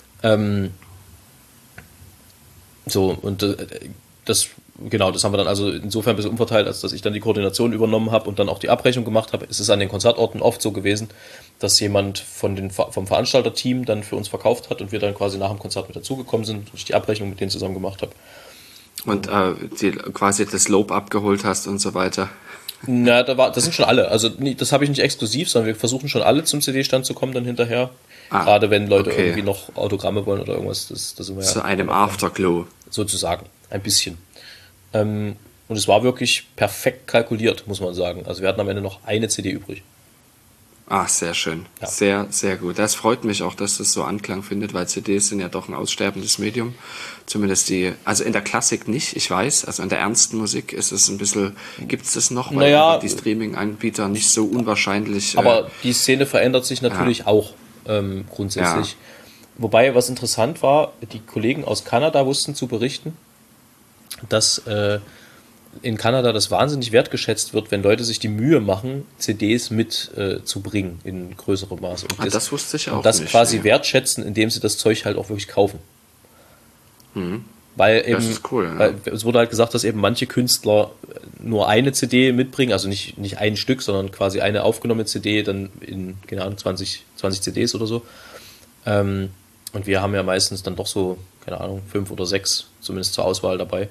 So, und das haben wir dann also insofern ein bisschen umverteilt, als dass ich dann die Koordination übernommen habe und dann auch die Abrechnung gemacht habe. Es ist an den Konzertorten oft so gewesen, dass jemand vom Veranstalterteam dann für uns verkauft hat und wir dann quasi nach dem Konzert mit dazugekommen sind und ich die Abrechnung mit denen zusammen gemacht habe. Und quasi das Lob abgeholt hast und so weiter. Na, das sind schon alle. Also das habe ich nicht exklusiv, sondern wir versuchen schon alle zum CD-Stand zu kommen dann hinterher. Gerade wenn Leute irgendwie noch Autogramme wollen oder irgendwas. Das sind wir zu einem Afterglow. Sozusagen, ein bisschen. Und es war wirklich perfekt kalkuliert, muss man sagen. Also wir hatten am Ende noch eine CD übrig. Ach, sehr schön. Ja. Sehr, sehr gut. Das freut mich auch, dass das so Anklang findet, weil CDs sind ja doch ein aussterbendes Medium. Zumindest also in der Klassik nicht, ich weiß. Also in der ernsten Musik ist es ein bisschen, gibt es das noch, weil die Streaming-Anbieter nicht so unwahrscheinlich. Aber die Szene verändert sich natürlich auch grundsätzlich. Ja. Wobei, was interessant war, die Kollegen aus Kanada wussten zu berichten, dass in Kanada das wahnsinnig wertgeschätzt wird, wenn Leute sich die Mühe machen, CDs mit zu bringen in größerem Maße. Und das wusste ich auch und das nicht. Quasi wertschätzen, indem sie das Zeug halt auch wirklich kaufen. Mhm. Weil eben, das ist cool, weil es wurde halt gesagt, dass eben manche Künstler nur eine CD mitbringen, also nicht ein Stück, sondern quasi eine aufgenommene CD, dann in, keine Ahnung, 20 CDs oder so. Und wir haben ja meistens dann doch so, keine Ahnung, 5 oder 6 zumindest zur Auswahl dabei.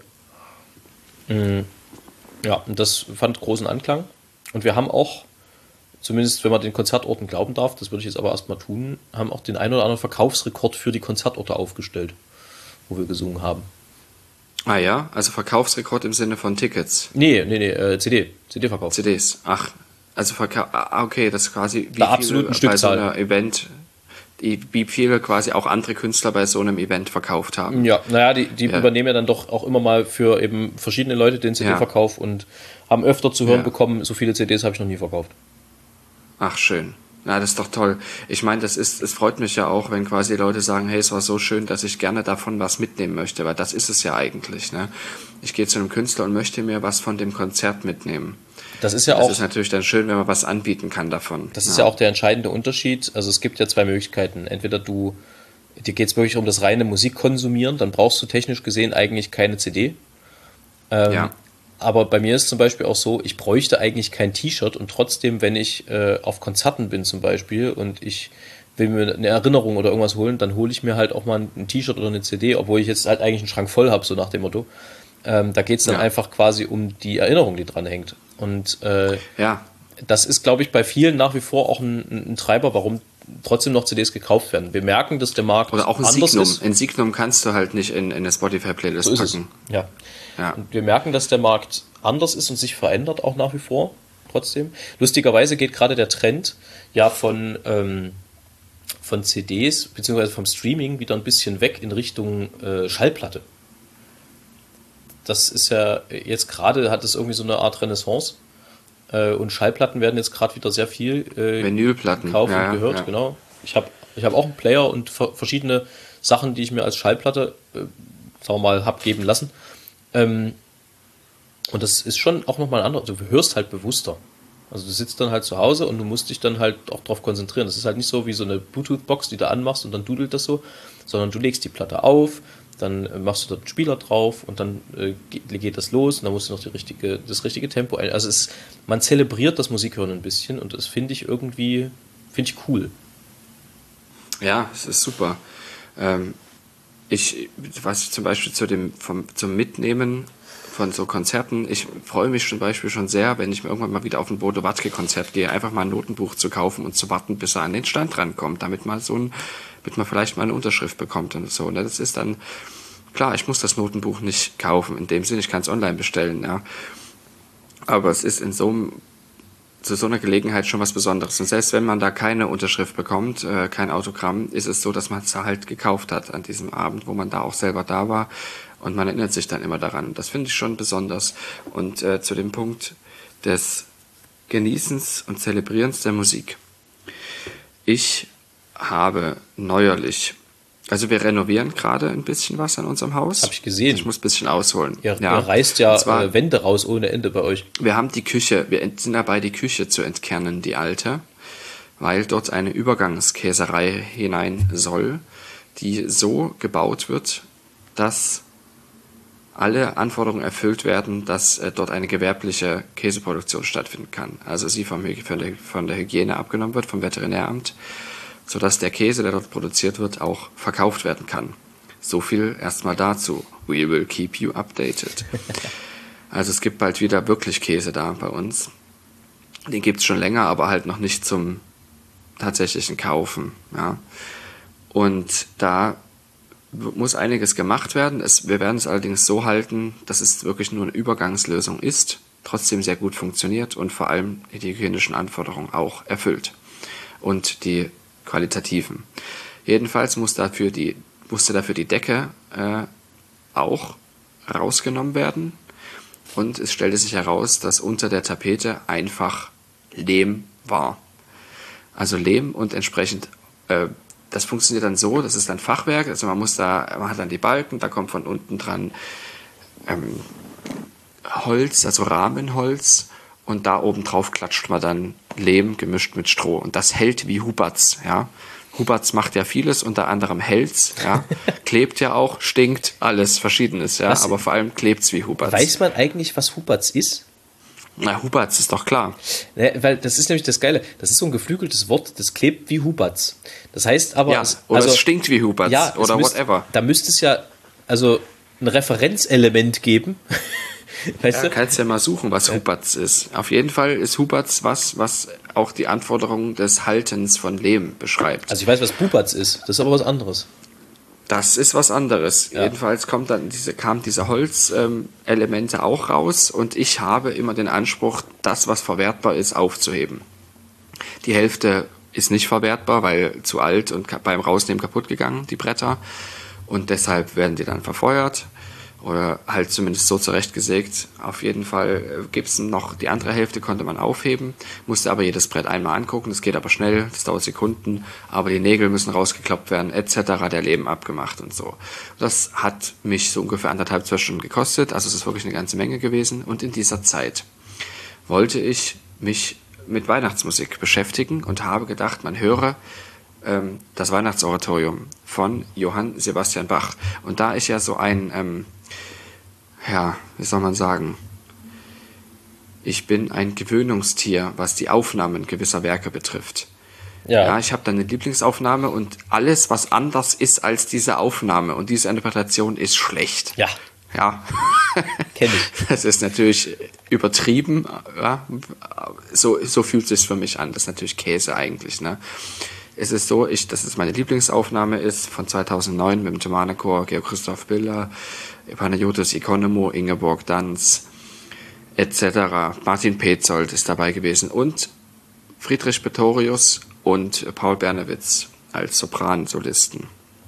Ja, und das fand großen Anklang. Und wir haben auch, zumindest wenn man den Konzertorten glauben darf, das würde ich jetzt aber erstmal tun, haben auch den einen oder anderen Verkaufsrekord für die Konzertorte aufgestellt, wo wir gesungen haben. Ah ja, also Verkaufsrekord im Sinne von Tickets? Nee, CD-Verkauf. CDs, ach, also okay, das ist quasi wie absoluten viele bei so Stückzahl. einer Event, wie viele quasi auch andere Künstler bei so einem Event verkauft haben. Ja, naja, die übernehmen ja dann doch auch immer mal für eben verschiedene Leute den CD-Verkauf und haben öfter zu hören bekommen, so viele CDs habe ich noch nie verkauft. Ach, schön. Na, das ist doch toll. Ich meine, es freut mich ja auch, wenn quasi Leute sagen, hey, es war so schön, dass ich gerne davon was mitnehmen möchte, weil das ist es ja eigentlich, ne? Ich gehe zu einem Künstler und möchte mir was von dem Konzert mitnehmen. Das ist ja das auch. ist natürlich dann schön, wenn man was anbieten kann davon. Das ist ja auch der entscheidende Unterschied. Also es gibt ja 2 Möglichkeiten. Entweder dir geht es wirklich um das reine Musikkonsumieren, dann brauchst du technisch gesehen eigentlich keine CD. Aber bei mir ist zum Beispiel auch so, ich bräuchte eigentlich kein T-Shirt und trotzdem, wenn ich auf Konzerten bin zum Beispiel und ich will mir eine Erinnerung oder irgendwas holen, dann hole ich mir halt auch mal ein T-Shirt oder eine CD, obwohl ich jetzt halt eigentlich einen Schrank voll habe, so nach dem Motto. Da geht es dann einfach quasi um die Erinnerung, die dran hängt. Und das ist, glaube ich, bei vielen nach wie vor auch ein Treiber, warum trotzdem noch CDs gekauft werden. Wir merken, dass der Markt oder auch ein anders Signum. ist. Ein Signum kannst du halt nicht in eine Spotify-Playlist packen. Ja. Und wir merken, dass der Markt anders ist und sich verändert auch nach wie vor trotzdem. Lustigerweise geht gerade der Trend ja von CDs beziehungsweise vom Streaming wieder ein bisschen weg in Richtung Schallplatte. Das ist ja jetzt gerade, hat es irgendwie so eine Art Renaissance. Und Schallplatten werden jetzt gerade wieder sehr viel Vinylplatten gekauft und gehört. Ja. Genau. Ich hab auch einen Player und verschiedene Sachen, die ich mir als Schallplatte sagen wir mal, hab geben lassen. Und das ist schon auch nochmal ein anderer, du hörst halt bewusster. Also du sitzt dann halt zu Hause und du musst dich dann halt auch darauf konzentrieren. Das ist halt nicht so wie so eine Bluetooth-Box, die du anmachst und dann dudelt das so, sondern du legst die Platte auf, dann machst du dort einen Spieler drauf und dann geht das los und dann musst du noch das richtige Tempo ein. Also man zelebriert das Musikhören ein bisschen und das finde ich cool. Ja, es ist super. Was ich zum Beispiel zum Mitnehmen von so Konzerten, ich freue mich zum Beispiel schon sehr, wenn ich mir irgendwann mal wieder auf ein Bodo Wartke-Konzert gehe, einfach mal ein Notenbuch zu kaufen und zu warten, bis er an den Stand rankommt, damit man vielleicht mal eine Unterschrift bekommt und so. Ne? Das ist dann, klar, ich muss das Notenbuch nicht kaufen, in dem Sinne, ich kann es online bestellen, ja. Aber es ist zu so einer Gelegenheit schon was Besonderes. Und selbst wenn man da keine Unterschrift bekommt, kein Autogramm, ist es so, dass man es halt gekauft hat an diesem Abend, wo man da auch selber da war. Und man erinnert sich dann immer daran. Das finde ich schon besonders. Und zu dem Punkt des Genießens und Zelebrierens der Musik. Ich habe neuerlich, also wir renovieren gerade ein bisschen was an unserem Haus. Habe ich gesehen. Ich muss ein bisschen ausholen. Ihr reißt ja zwar, Wände raus ohne Ende bei euch. Wir sind dabei, die Küche zu entkernen, die alte, weil dort eine Übergangskäserei hinein soll, die so gebaut wird, dass alle Anforderungen erfüllt werden, dass dort eine gewerbliche Käseproduktion stattfinden kann. Also sie von der Hygiene abgenommen wird, vom Veterinäramt, sodass der Käse, der dort produziert wird, auch verkauft werden kann. So viel erstmal dazu. We will keep you updated. Also es gibt bald wieder wirklich Käse da bei uns. Den gibt es schon länger, aber halt noch nicht zum tatsächlichen Kaufen. Ja. Und da muss einiges gemacht werden. Wir werden es allerdings so halten, dass es wirklich nur eine Übergangslösung ist, trotzdem sehr gut funktioniert und vor allem die hygienischen Anforderungen auch erfüllt. Und die qualitativen. Jedenfalls musste dafür die Decke auch rausgenommen werden. Und es stellte sich heraus, dass unter der Tapete einfach Lehm war. Also Lehm und entsprechend das funktioniert dann so, das ist dann Fachwerk, also man hat dann die Balken, da kommt von unten dran Holz, also Rahmenholz und da oben drauf klatscht man dann Lehm gemischt mit Stroh und das hält wie Huberts, ja. Huberts macht ja vieles, unter anderem hält's, ja, klebt ja auch, stinkt, alles Verschiedenes, ja, aber vor allem klebt's wie Huberts. Weiß man eigentlich, was Huberts ist? Na, Huberts ist doch klar. Ja, weil das ist nämlich das Geile. Das ist so ein geflügeltes Wort, das klebt wie Huberts. Das heißt aber... Ja, es stinkt wie Huberts oder whatever. Da müsste es ja also ein Referenzelement geben. Weißt du? Kannst ja mal suchen, was Huberts ist. Auf jeden Fall ist Huberts was auch die Anforderungen des Haltens von Lehm beschreibt. Also ich weiß, was Buberts ist. Das ist aber was anderes. Das ist was anderes. Ja. Jedenfalls kamen diese Holzelemente auch raus und ich habe immer den Anspruch, das, was verwertbar ist, aufzuheben. Die Hälfte ist nicht verwertbar, weil zu alt und beim Rausnehmen kaputt gegangen, die Bretter. Und deshalb werden die dann verfeuert oder halt zumindest so zurechtgesägt. Auf jeden Fall gibt es noch, die andere Hälfte konnte man aufheben, musste aber jedes Brett einmal angucken, das geht aber schnell, das dauert Sekunden, aber die Nägel müssen rausgekloppt werden, etc., der Lehm abgemacht und so. Das hat mich so ungefähr 1,5-2 Stunden gekostet, also es ist wirklich eine ganze Menge gewesen und in dieser Zeit wollte ich mich mit Weihnachtsmusik beschäftigen und habe gedacht, man höre das Weihnachtsoratorium von Johann Sebastian Bach. Und da ich ja so ein wie soll man sagen, ich bin ein Gewöhnungstier, was die Aufnahmen gewisser Werke betrifft. Ja, ich habe dann eine Lieblingsaufnahme und alles, was anders ist als diese Aufnahme und diese Interpretation, ist schlecht. Ja. Kenn ich. Das ist natürlich übertrieben. Ja. So fühlt es sich für mich an. Das ist natürlich Käse eigentlich. Ne? Es ist so, dass es meine Lieblingsaufnahme ist von 2009 mit dem Thomanerchor, Georg Christoph Biller, Panayotis Ikonomou, Ingeborg Danz, etc. Martin Petzold ist dabei gewesen und Friedrich Pretorius und Paul Bernewitz als Sopransolisten.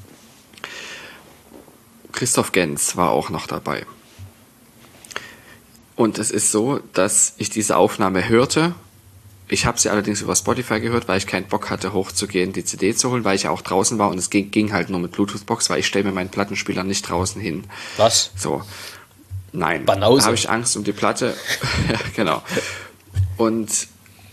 Christoph Genz war auch noch dabei. Und es ist so, dass ich diese Aufnahme hörte Ich habe sie allerdings über Spotify gehört, weil ich keinen Bock hatte, hochzugehen, die CD zu holen, weil ich ja auch draußen war und es ging halt nur mit Bluetooth-Box, weil ich stelle mir meinen Plattenspieler nicht draußen hin. Was? So. Nein. Banause. Da habe ich Angst um die Platte. Ja, genau. Und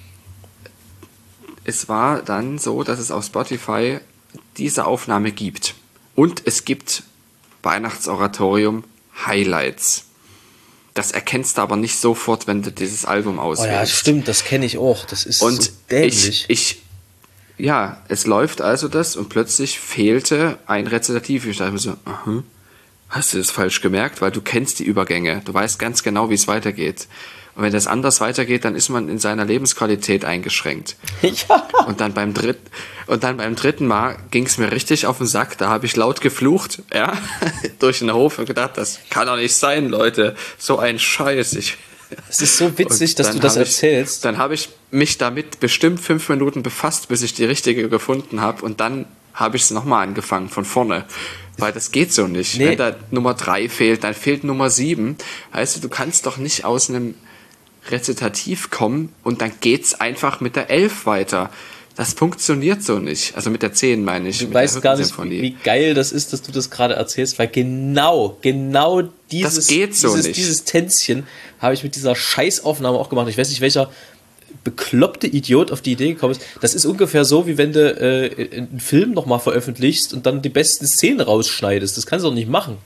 es war dann so, dass es auf Spotify diese Aufnahme gibt. Und es gibt Weihnachtsoratorium Highlights. Das erkennst du aber nicht sofort, wenn du dieses Album Oh auswählst. ja, stimmt, das kenne ich auch. Das ist Und so dämlich. ja, es läuft also das und plötzlich fehlte ein Rezitativ. Ich dachte mir so, aha, hast du das falsch gemerkt? Weil du kennst die Übergänge. Du weißt ganz genau, wie es weitergeht. Und wenn das anders weitergeht, dann ist man in seiner Lebensqualität eingeschränkt. Ja. Und dann beim dritten Mal ging es mir richtig auf den Sack. Da habe ich laut geflucht, ja, durch den Hof und gedacht, das kann doch nicht sein, Leute. So ein Scheiß. Es ist so witzig, dass du das erzählst. Dann habe ich mich damit bestimmt 5 Minuten befasst, bis ich die richtige gefunden habe. Und dann habe ich es nochmal angefangen, von vorne. Weil das geht so nicht. Nee. Wenn da Nummer 3 fehlt, dann fehlt Nummer 7. Heißt du kannst doch nicht aus einem Rezitativ kommen und dann geht's einfach mit der 11 weiter. Das funktioniert so nicht. Also mit der 10 meine ich. Du weißt gar nicht, wie geil das ist, dass du das gerade erzählst, weil genau Das geht so nicht. dieses Tänzchen habe ich mit dieser Scheißaufnahme auch gemacht. Ich weiß nicht, welcher bekloppte Idiot auf die Idee gekommen ist. Das ist ungefähr so, wie wenn du einen Film nochmal veröffentlichst und dann die besten Szenen rausschneidest. Das kannst du doch nicht machen.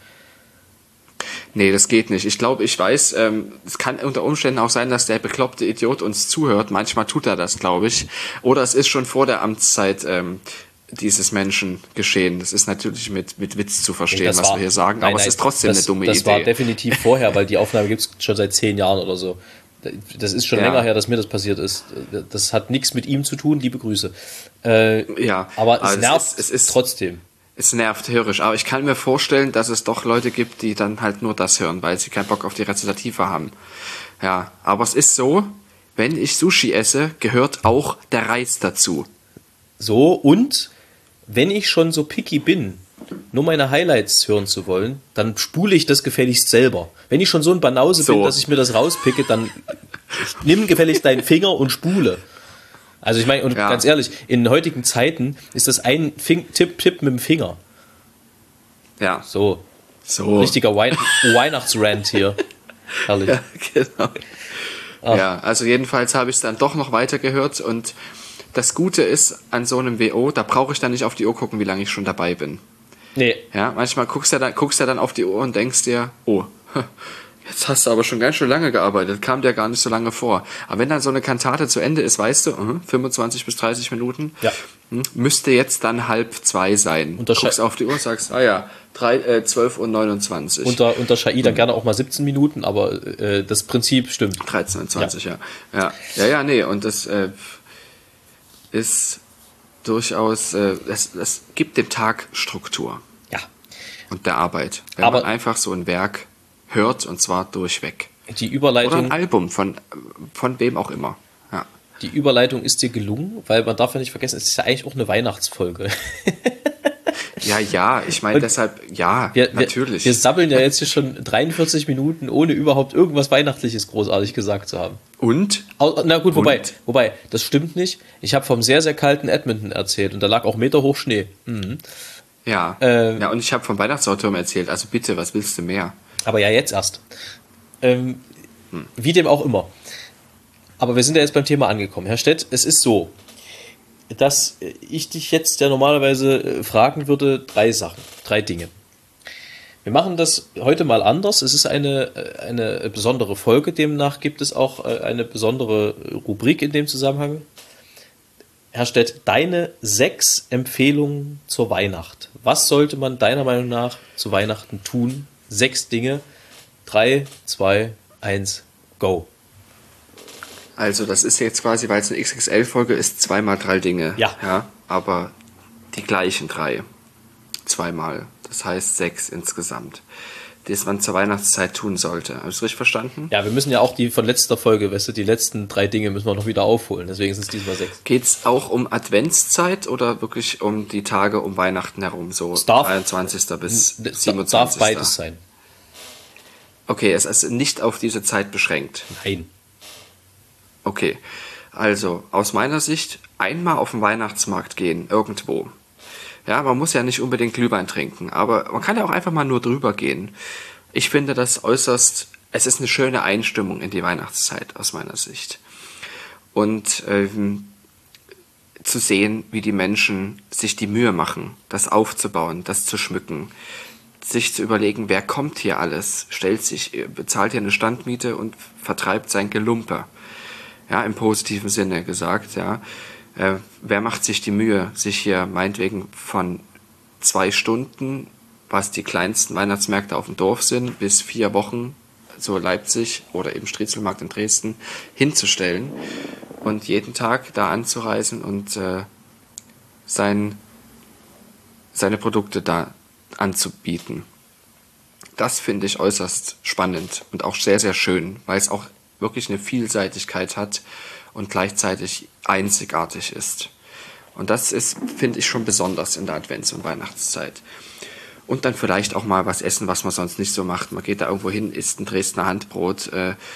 Nee, das geht nicht. Ich glaube, ich weiß, es kann unter Umständen auch sein, dass der bekloppte Idiot uns zuhört. Manchmal tut er das, glaube ich. Oder es ist schon vor der Amtszeit dieses Menschen geschehen. Das ist natürlich mit Witz zu verstehen, was wir hier sagen, aber es ist trotzdem eine dumme Idee. Das war definitiv vorher, weil die Aufnahme gibt es schon seit 10 Jahren oder so. Das ist schon länger her, dass mir das passiert ist. Das hat nichts mit ihm zu tun, liebe Grüße. Aber es nervt trotzdem. Es nervt hörisch, aber ich kann mir vorstellen, dass es doch Leute gibt, die dann halt nur das hören, weil sie keinen Bock auf die Rezitative haben. Ja, aber es ist so, wenn ich Sushi esse, gehört auch der Reis dazu. So, und wenn ich schon so picky bin, nur meine Highlights hören zu wollen, dann spule ich das gefälligst selber. Wenn ich schon so ein Banause bin, dass ich mir das rauspicke, dann nimm gefälligst deinen Finger und spule. Also ich meine, und ganz ehrlich, in heutigen Zeiten ist das ein Tipp mit dem Finger. Ja. So. Richtiger Weihnachtsrant hier. Herrlich. Ja, genau. Ja, also jedenfalls habe ich es dann doch noch weitergehört und das Gute ist an so einem WO, da brauche ich dann nicht auf die Uhr gucken, wie lange ich schon dabei bin. Nee. Ja, manchmal guckst du dann auf die Uhr und denkst dir, oh, jetzt hast du aber schon ganz schön lange gearbeitet, kam dir gar nicht so lange vor. Aber wenn dann so eine Kantate zu Ende ist, weißt du, 25 bis 30 Minuten, müsste jetzt dann 1:30 sein. Guckst auf die Uhr und sagst, 12:29 Uhr. Unter Shaida gerne auch mal 17 Minuten, aber das Prinzip stimmt. 13:20 Uhr, ja. Nee, und das ist durchaus, das gibt dem Tag Struktur. Ja. Und der Arbeit. Wenn man einfach so ein Werk hört, und zwar durchweg. Die Überleitung, oder ein Album von wem auch immer. Ja. Die Überleitung ist dir gelungen, weil man darf ja nicht vergessen, es ist ja eigentlich auch eine Weihnachtsfolge. Ja, ich meine deshalb, natürlich. Wir sabbeln ja jetzt hier schon 43 Minuten, ohne überhaupt irgendwas Weihnachtliches großartig gesagt zu haben. Und? Na gut, wobei, das stimmt nicht. Ich habe vom sehr, sehr kalten Edmonton erzählt und da lag auch meterhoch Schnee. Mhm. Ja, und ich habe vom Weihnachtsautoren erzählt, also bitte, was willst du mehr? Aber ja, jetzt erst. Wie dem auch immer. Aber wir sind ja jetzt beim Thema angekommen. Herr Stett, es ist so, dass ich dich jetzt ja normalerweise fragen würde, 3 Dinge. Wir machen das heute mal anders. Es ist eine besondere Folge, demnach gibt es auch eine besondere Rubrik in dem Zusammenhang. Herr Stett, deine 6 Empfehlungen zur Weihnacht. Was sollte man deiner Meinung nach zu Weihnachten tun? 6 Dinge. 3, 2, 1, go. Also das ist jetzt quasi, weil es eine XXL-Folge ist, 2 mal 3 Dinge. Ja. Aber die gleichen 3. 2 mal. Das heißt 6 insgesamt. Das man zur Weihnachtszeit tun sollte. Habe ich es richtig verstanden? Ja, wir müssen ja auch die von letzter Folge, weißt du, die letzten 3 Dinge müssen wir noch wieder aufholen. Deswegen sind es diesmal 6. Geht es auch um Adventszeit oder wirklich um die Tage um Weihnachten herum? So 23. bis 27. Darf beides sein. Okay, es ist nicht auf diese Zeit beschränkt. Nein. Okay, Also, aus meiner Sicht, einmal auf den Weihnachtsmarkt gehen, irgendwo. Ja, man muss ja nicht unbedingt Glühwein trinken, aber man kann ja auch einfach mal nur drüber gehen. Ich finde das äußerst, es ist eine schöne Einstimmung in die Weihnachtszeit, aus meiner Sicht. Und zu sehen, wie die Menschen sich die Mühe machen, das aufzubauen, das zu schmücken, sich zu überlegen, wer kommt hier alles, stellt sich, bezahlt hier eine Standmiete und vertreibt sein Gelumpe. Ja, im positiven Sinne gesagt, ja. Wer macht sich die Mühe, sich hier meinetwegen von 2 Stunden, was die kleinsten Weihnachtsmärkte auf dem Dorf sind, bis 4 Wochen, so Leipzig oder eben Striezelmarkt in Dresden, hinzustellen und jeden Tag da anzureisen und seine Produkte da anzubieten. Das finde ich äußerst spannend und auch sehr, sehr schön, weil es auch wirklich eine Vielseitigkeit hat und gleichzeitig einzigartig ist. Und das ist, finde ich, schon besonders in der Advents- und Weihnachtszeit. Und dann vielleicht auch mal was essen, was man sonst nicht so macht. Man geht da irgendwo hin, isst ein Dresdner Handbrot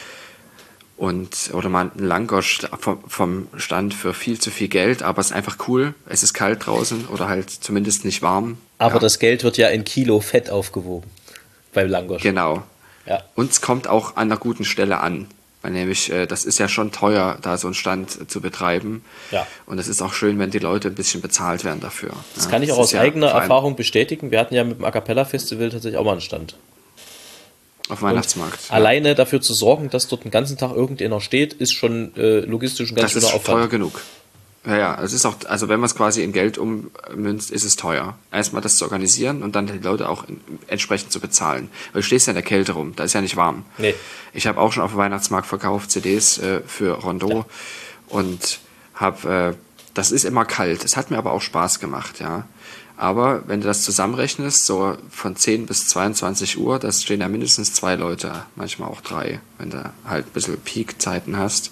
oder mal einen Langosch vom Stand für viel zu viel Geld, aber es ist einfach cool. Es ist kalt draußen oder halt zumindest nicht warm. Aber das Geld wird ja in Kilo Fett aufgewogen beim Langosch. Genau. Ja. Und es kommt auch an einer guten Stelle an. Weil nämlich, das ist ja schon teuer, da so einen Stand zu betreiben. Ja. Und es ist auch schön, wenn die Leute ein bisschen bezahlt werden dafür. Das kann ich auch aus eigener Erfahrung bestätigen. Wir hatten ja mit dem A Cappella Festival tatsächlich auch mal einen Stand. Auf dem Weihnachtsmarkt. Ja. Alleine dafür zu sorgen, dass dort den ganzen Tag irgendjemand steht, ist schon logistisch ein ganz schöner Aufwand. Das ist teuer genug. Ja, es ist auch, also wenn man es quasi in Geld ummünzt, ist es teuer. Erstmal das zu organisieren und dann die Leute auch entsprechend zu bezahlen. Weil du stehst ja in der Kälte rum, da ist ja nicht warm. Nee. Ich habe auch schon auf dem Weihnachtsmarkt verkauft, CDs für Rondeau und das ist immer kalt. Es hat mir aber auch Spaß gemacht, ja. Aber wenn du das zusammenrechnest, so von 10 bis 22 Uhr, da stehen ja mindestens 2 Leute, manchmal auch 3, wenn du halt ein bisschen Peak-Zeiten hast.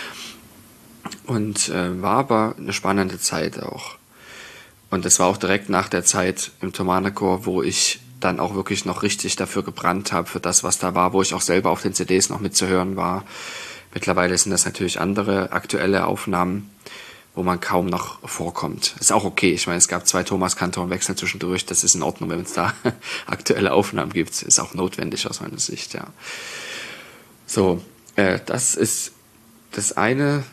Und war aber eine spannende Zeit auch. Und es war auch direkt nach der Zeit im Thomanerchor, wo ich dann auch wirklich noch richtig dafür gebrannt habe, für das, was da war, wo ich auch selber auf den CDs noch mitzuhören war. Mittlerweile sind das natürlich andere aktuelle Aufnahmen, wo man kaum noch vorkommt. Ist auch okay. Ich meine, es gab 2 Thomas-Kantoren-Wechsel zwischendurch. Das ist in Ordnung, wenn es da aktuelle Aufnahmen gibt. Ist auch notwendig aus meiner Sicht, ja. So, das ist das eine.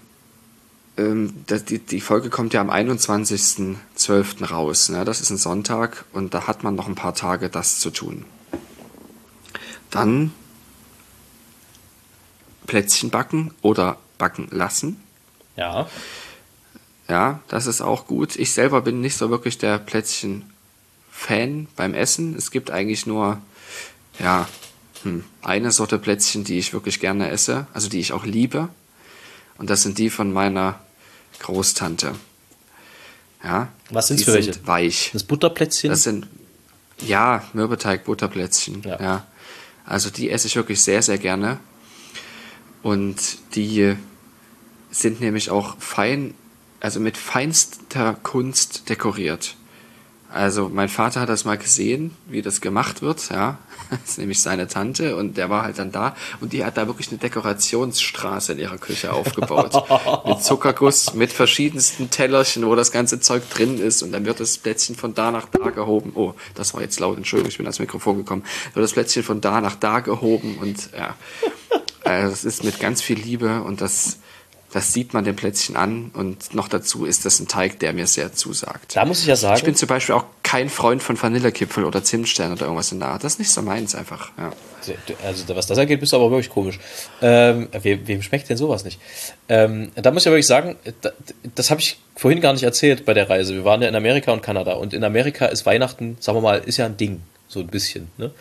Die Folge kommt ja am 21.12. raus. Ne? Das ist ein Sonntag und da hat man noch ein paar Tage, das zu tun. Dann Plätzchen backen oder backen lassen. Ja. Ja, das ist auch gut. Ich selber bin nicht so wirklich der Plätzchen-Fan beim Essen. Es gibt eigentlich nur eine Sorte Plätzchen, die ich wirklich gerne esse, also die ich auch liebe. Und das sind die von meiner Großtante. Ja, was sind's für welche? Sind weich. Das Butterplätzchen? Das sind, Mürbeteig-Butterplätzchen. Ja. Also die esse ich wirklich sehr, sehr gerne. Und die sind nämlich auch mit feinster Kunst dekoriert. Also mein Vater hat das mal gesehen, wie das gemacht wird, ja. Das ist nämlich seine Tante und der war halt dann da und die hat da wirklich eine Dekorationsstraße in ihrer Küche aufgebaut. Mit Zuckerguss, mit verschiedensten Tellerchen, wo das ganze Zeug drin ist und dann wird das Plätzchen von da nach da gehoben. Oh, das war jetzt laut, Entschuldigung, ich bin ans Mikrofon gekommen. Wird das Plätzchen von da nach da gehoben und ja. Also das ist mit ganz viel Liebe und das sieht man dem Plätzchen an und noch dazu ist das ein Teig, der mir sehr zusagt. Da muss ich ja sagen... Ich bin zum Beispiel auch kein Freund von Vanillekipfel oder Zimtstern oder irgendwas in der Art. Das ist nicht so meins einfach. Ja. Also was das angeht, bist du aber wirklich komisch. Wem schmeckt denn sowas nicht? Da muss ich ja wirklich sagen, das habe ich vorhin gar nicht erzählt bei der Reise. Wir waren ja in Amerika und Kanada und in Amerika ist Weihnachten, sagen wir mal, ist ja ein Ding. So ein bisschen. Ne?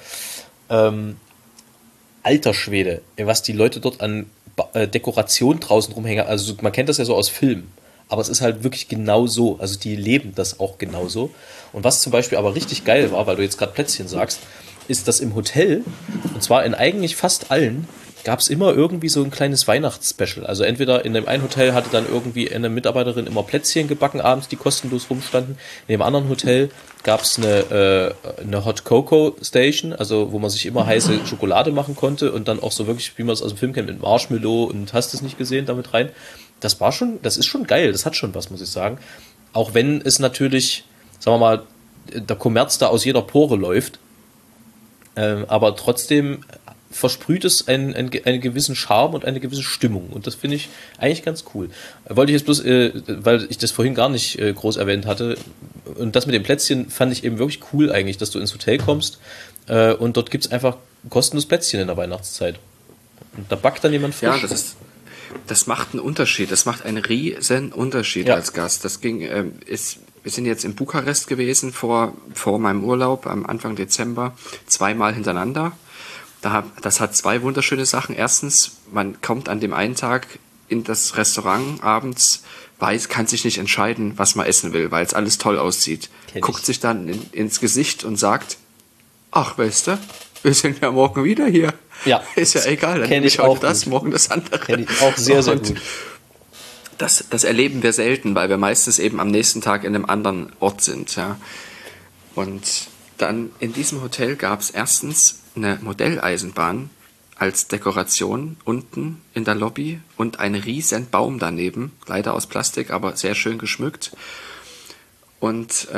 Alter Schwede, was die Leute dort an Dekoration draußen rumhängen. Also man kennt das ja so aus Filmen, aber es ist halt wirklich genau so. Also die leben das auch genauso. Und was zum Beispiel aber richtig geil war, weil du jetzt gerade Plätzchen sagst, ist, dass im Hotel, und zwar in eigentlich fast allen, gab es immer irgendwie so ein kleines Weihnachtsspecial. Also entweder in dem einen Hotel hatte dann irgendwie eine Mitarbeiterin immer Plätzchen gebacken abends, die kostenlos rumstanden. In dem anderen Hotel gab es eine Hot Cocoa Station, also wo man sich immer heiße Schokolade machen konnte und dann auch so wirklich, wie man es aus dem Film kennt, mit Marshmallow und hast es nicht gesehen, damit rein. das ist schon geil, das hat schon was, muss ich sagen. Auch wenn es natürlich, sagen wir mal, der Kommerz da aus jeder Pore läuft, aber trotzdem versprüht es einen gewissen Charme und eine gewisse Stimmung. Und das finde ich eigentlich ganz cool. Wollte ich jetzt bloß, weil ich das vorhin gar nicht groß erwähnt hatte, und das mit dem Plätzchen fand ich eben wirklich cool eigentlich, dass du ins Hotel kommst und dort gibt es einfach kostenlos Plätzchen in der Weihnachtszeit. Und da backt dann jemand frisch. Ja, das macht einen Unterschied. Das macht einen riesen Unterschied als Gast. Das ging, wir sind jetzt in Bukarest gewesen vor meinem Urlaub am Anfang Dezember, 2-mal hintereinander. Das hat 2 wunderschöne Sachen. Erstens, man kommt an dem einen Tag in das Restaurant abends, kann sich nicht entscheiden, was man essen will, weil es alles toll aussieht. Guckt sich dann ins Gesicht und sagt, ach, weißt du, wir sind ja morgen wieder hier. Ja. Ist ja egal, dann nehme ich heute das, morgen das andere. Kenn ich auch sehr, sehr gut. Das erleben wir selten, weil wir meistens eben am nächsten Tag in einem anderen Ort sind. Ja. Und dann in diesem Hotel gab es erstens eine Modelleisenbahn als Dekoration unten in der Lobby und einen riesen Baum daneben, leider aus Plastik, aber sehr schön geschmückt. Und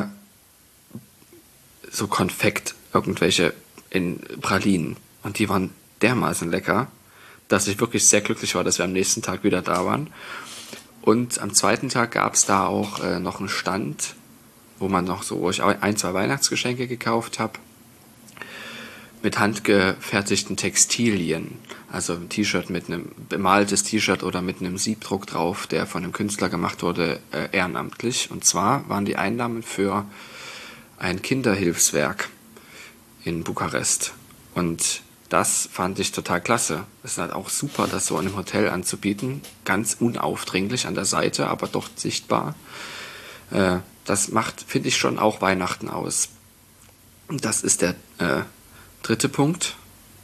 so Konfekt, irgendwelche in Pralinen. Und die waren dermaßen lecker, dass ich wirklich sehr glücklich war, dass wir am nächsten Tag wieder da waren. Und am zweiten Tag gab es da auch noch einen Stand, wo ich 1-2 Weihnachtsgeschenke gekauft habe, mit handgefertigten Textilien. Also ein T-Shirt mit einem bemaltes T-Shirt oder mit einem Siebdruck drauf, der von einem Künstler gemacht wurde, ehrenamtlich. Und zwar waren die Einnahmen für ein Kinderhilfswerk in Bukarest. Und das fand ich total klasse. Es ist halt auch super, das so in einem Hotel anzubieten. Ganz unaufdringlich an der Seite, aber doch sichtbar. Das macht, finde ich, schon auch Weihnachten aus. Und das ist der 3. Punkt.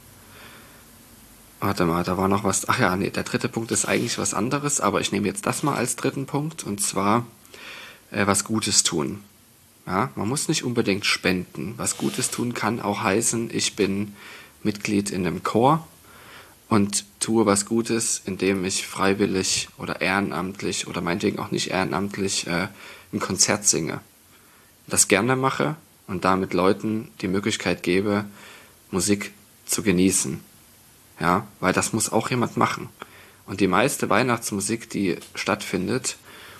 Warte mal, da war noch was. Ach ja, nee, der 3. Punkt ist eigentlich was anderes, aber ich nehme jetzt das mal als 3. Punkt. Und zwar was Gutes tun. Ja, man muss nicht unbedingt spenden. Was Gutes tun kann auch heißen, ich bin Mitglied in einem Chor und tue was Gutes, indem ich freiwillig oder ehrenamtlich oder meinetwegen auch nicht ehrenamtlich ein Konzert singe. Das gerne mache und damit Leuten die Möglichkeit gebe, Musik zu genießen. Ja, weil das muss auch jemand machen. Und die meiste Weihnachtsmusik, die stattfindet,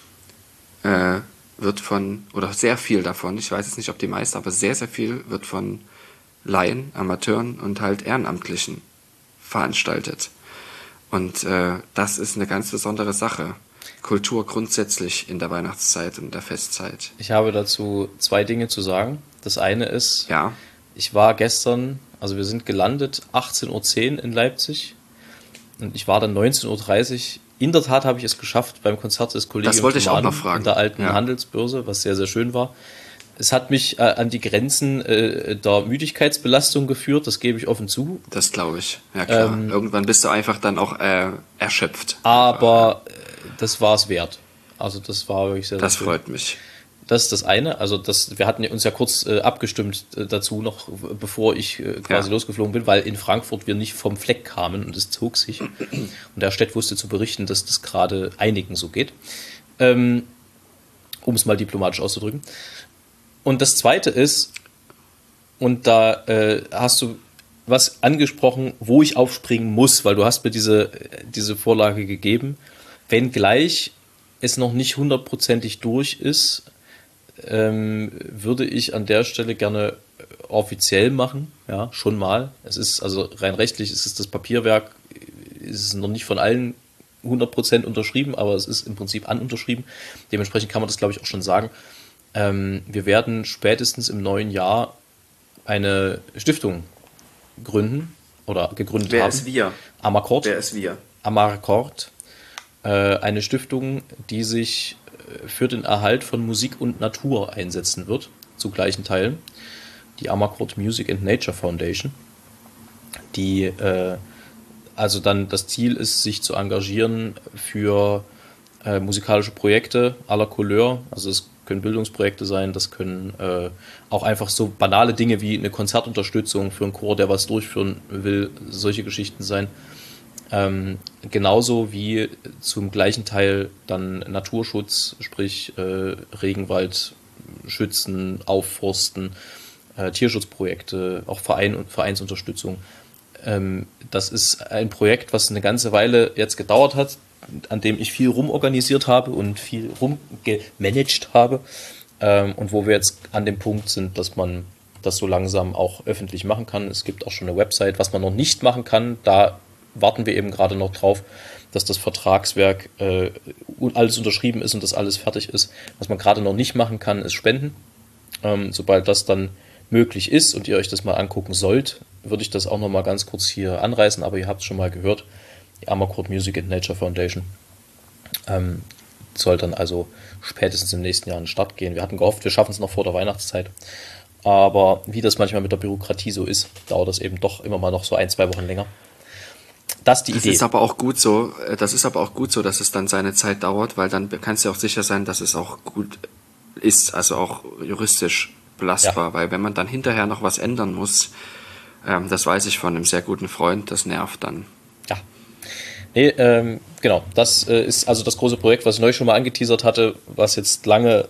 wird oder sehr viel davon, ich weiß jetzt nicht, ob die meiste, aber sehr, sehr viel wird von Laien, Amateuren und halt Ehrenamtlichen veranstaltet. Und das ist eine ganz besondere Sache. Kultur grundsätzlich in der Weihnachtszeit und der Festzeit. Ich habe dazu 2 Dinge zu sagen. Das eine ist, ja. Ich war gestern, also wir sind gelandet 18:10 Uhr in Leipzig und ich war dann 19:30 Uhr. In der Tat habe ich es geschafft beim Konzert des Kollegen das wollte ich auch noch fragen. In der alten Handelsbörse, was sehr, sehr schön war. Es hat mich an die Grenzen der Müdigkeitsbelastung geführt, das gebe ich offen zu. Das glaube ich, ja klar. Irgendwann bist du einfach dann auch erschöpft. Aber das war es wert. Also das war wirklich sehr, sehr Das schön. freut mich. Das ist das eine. Also wir hatten uns ja kurz abgestimmt dazu noch, bevor ich quasi losgeflogen bin, weil in Frankfurt wir nicht vom Fleck kamen und es zog sich. Und der Städt wusste zu berichten, dass das gerade einigen so geht. Um es mal diplomatisch auszudrücken. Und das zweite ist, und da hast du was angesprochen, wo ich aufspringen muss, weil du hast mir diese Vorlage gegeben, wenngleich es noch nicht 100%ig durch ist, würde ich an der Stelle gerne offiziell machen, ja, schon mal. Es ist, also rein rechtlich ist es das Papierwerk, ist es noch nicht von allen 100% unterschrieben, aber es ist im Prinzip anunterschrieben. Dementsprechend kann man das, glaube ich, auch schon sagen. Wir werden spätestens im neuen Jahr eine Stiftung gründen oder gegründet haben. Wer ist wir? Amarcord. Wer ist wir? Amarcord. Eine Stiftung, die sich für den Erhalt von Musik und Natur einsetzen wird, zu gleichen Teilen. Die Amarcord Music and Nature Foundation, die also dann das Ziel ist, sich zu engagieren für musikalische Projekte aller Couleur. Also es können Bildungsprojekte sein, das können auch einfach so banale Dinge wie eine Konzertunterstützung für einen Chor, der was durchführen will, solche Geschichten sein. Genauso wie zum gleichen Teil dann Naturschutz, sprich Regenwald schützen, aufforsten, Tierschutzprojekte, auch Vereinsunterstützung. Das ist ein Projekt, was eine ganze Weile jetzt gedauert hat, an dem ich viel rumorganisiert habe und viel rumgemanagt habe, und wo wir jetzt an dem Punkt sind, dass man das so langsam auch öffentlich machen kann. Es gibt auch schon eine Website. Was man noch nicht machen kann, da warten wir eben gerade noch drauf, dass das Vertragswerk alles unterschrieben ist und das alles fertig ist. Was man gerade noch nicht machen kann, ist spenden. Sobald das dann möglich ist und ihr euch das mal angucken sollt, würde ich das auch noch mal ganz kurz hier anreißen, aber ihr habt es schon mal gehört, die Amarcord Music and Nature Foundation soll dann also spätestens im nächsten Jahr in den Start gehen. Wir hatten gehofft, wir schaffen es noch vor der Weihnachtszeit, aber wie das manchmal mit der Bürokratie so ist, dauert das eben doch immer mal noch so 1-2 Wochen länger. Das ist die Idee. Das ist aber auch gut so, dass es dann seine Zeit dauert, weil dann kannst du auch sicher sein, dass es auch gut ist, also auch juristisch belastbar, weil wenn man dann hinterher noch was ändern muss, das weiß ich von einem sehr guten Freund, das nervt dann. Ja. Nee, genau, das ist also das große Projekt, was ich neulich schon mal angeteasert hatte, was jetzt lange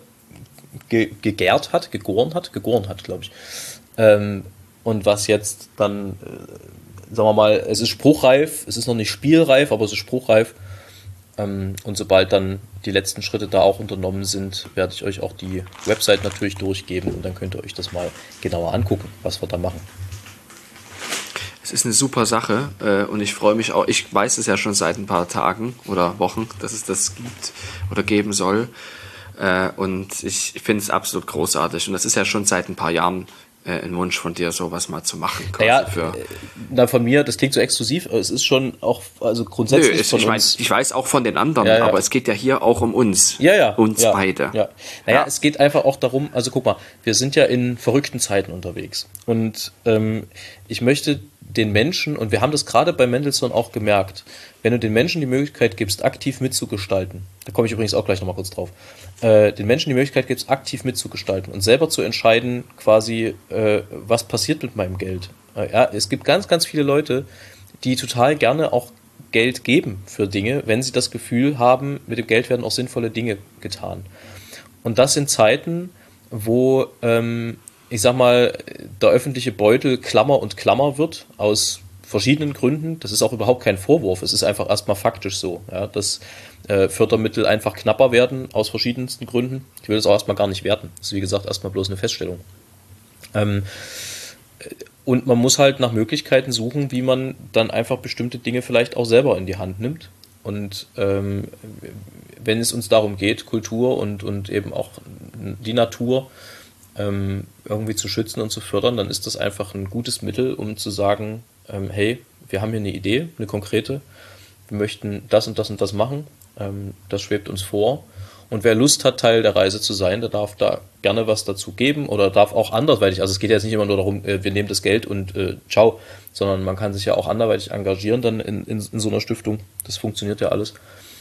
gegoren hat, glaube ich. Und was jetzt dann, sagen wir mal, es ist spruchreif, es ist noch nicht spielreif, aber es ist spruchreif. Und sobald dann die letzten Schritte da auch unternommen sind, werde ich euch auch die Website natürlich durchgeben und dann könnt ihr euch das mal genauer angucken, was wir da machen. Es ist eine super Sache und ich freue mich auch, ich weiß es ja schon seit ein paar Tagen oder Wochen, dass es das gibt oder geben soll. Und ich finde es absolut großartig. Und das ist ja schon seit ein paar Jahren ein Wunsch von dir, sowas mal zu machen. Von mir, das klingt so exklusiv, aber es ist schon auch, also grundsätzlich von uns. Ich weiß auch von den anderen, aber es geht ja hier auch um uns. Uns beide. Ja. Es geht einfach auch darum, also guck mal, wir sind ja in verrückten Zeiten unterwegs. Und ich möchte den Menschen, und wir haben das gerade bei Mendelssohn auch gemerkt, wenn du den Menschen die Möglichkeit gibst, aktiv mitzugestalten, da komme ich übrigens auch gleich nochmal kurz drauf, den Menschen die Möglichkeit gibst, aktiv mitzugestalten und selber zu entscheiden, quasi, was passiert mit meinem Geld. Es gibt ganz, ganz viele Leute, die total gerne auch Geld geben für Dinge, wenn sie das Gefühl haben, mit dem Geld werden auch sinnvolle Dinge getan. Und das in Zeiten, wo ich sag mal, der öffentliche Beutel Klammer und Klammer wird, aus verschiedenen Gründen. Das ist auch überhaupt kein Vorwurf, es ist einfach erstmal faktisch so, ja, dass Fördermittel einfach knapper werden, aus verschiedensten Gründen. Ich will das auch erstmal gar nicht werten. Das ist, wie gesagt, erstmal bloß eine Feststellung. Und man muss halt nach Möglichkeiten suchen, wie man dann einfach bestimmte Dinge vielleicht auch selber in die Hand nimmt. Und wenn es uns darum geht, Kultur und eben auch die Natur irgendwie zu schützen und zu fördern, dann ist das einfach ein gutes Mittel, um zu sagen, hey, wir haben hier eine Idee, eine konkrete, wir möchten das und das und das machen, das schwebt uns vor. Und wer Lust hat, Teil der Reise zu sein, der darf da gerne was dazu geben oder darf auch anderweitig, also es geht ja jetzt nicht immer nur darum, wir nehmen das Geld und ciao, sondern man kann sich ja auch anderweitig engagieren dann in so einer Stiftung. Das funktioniert ja alles.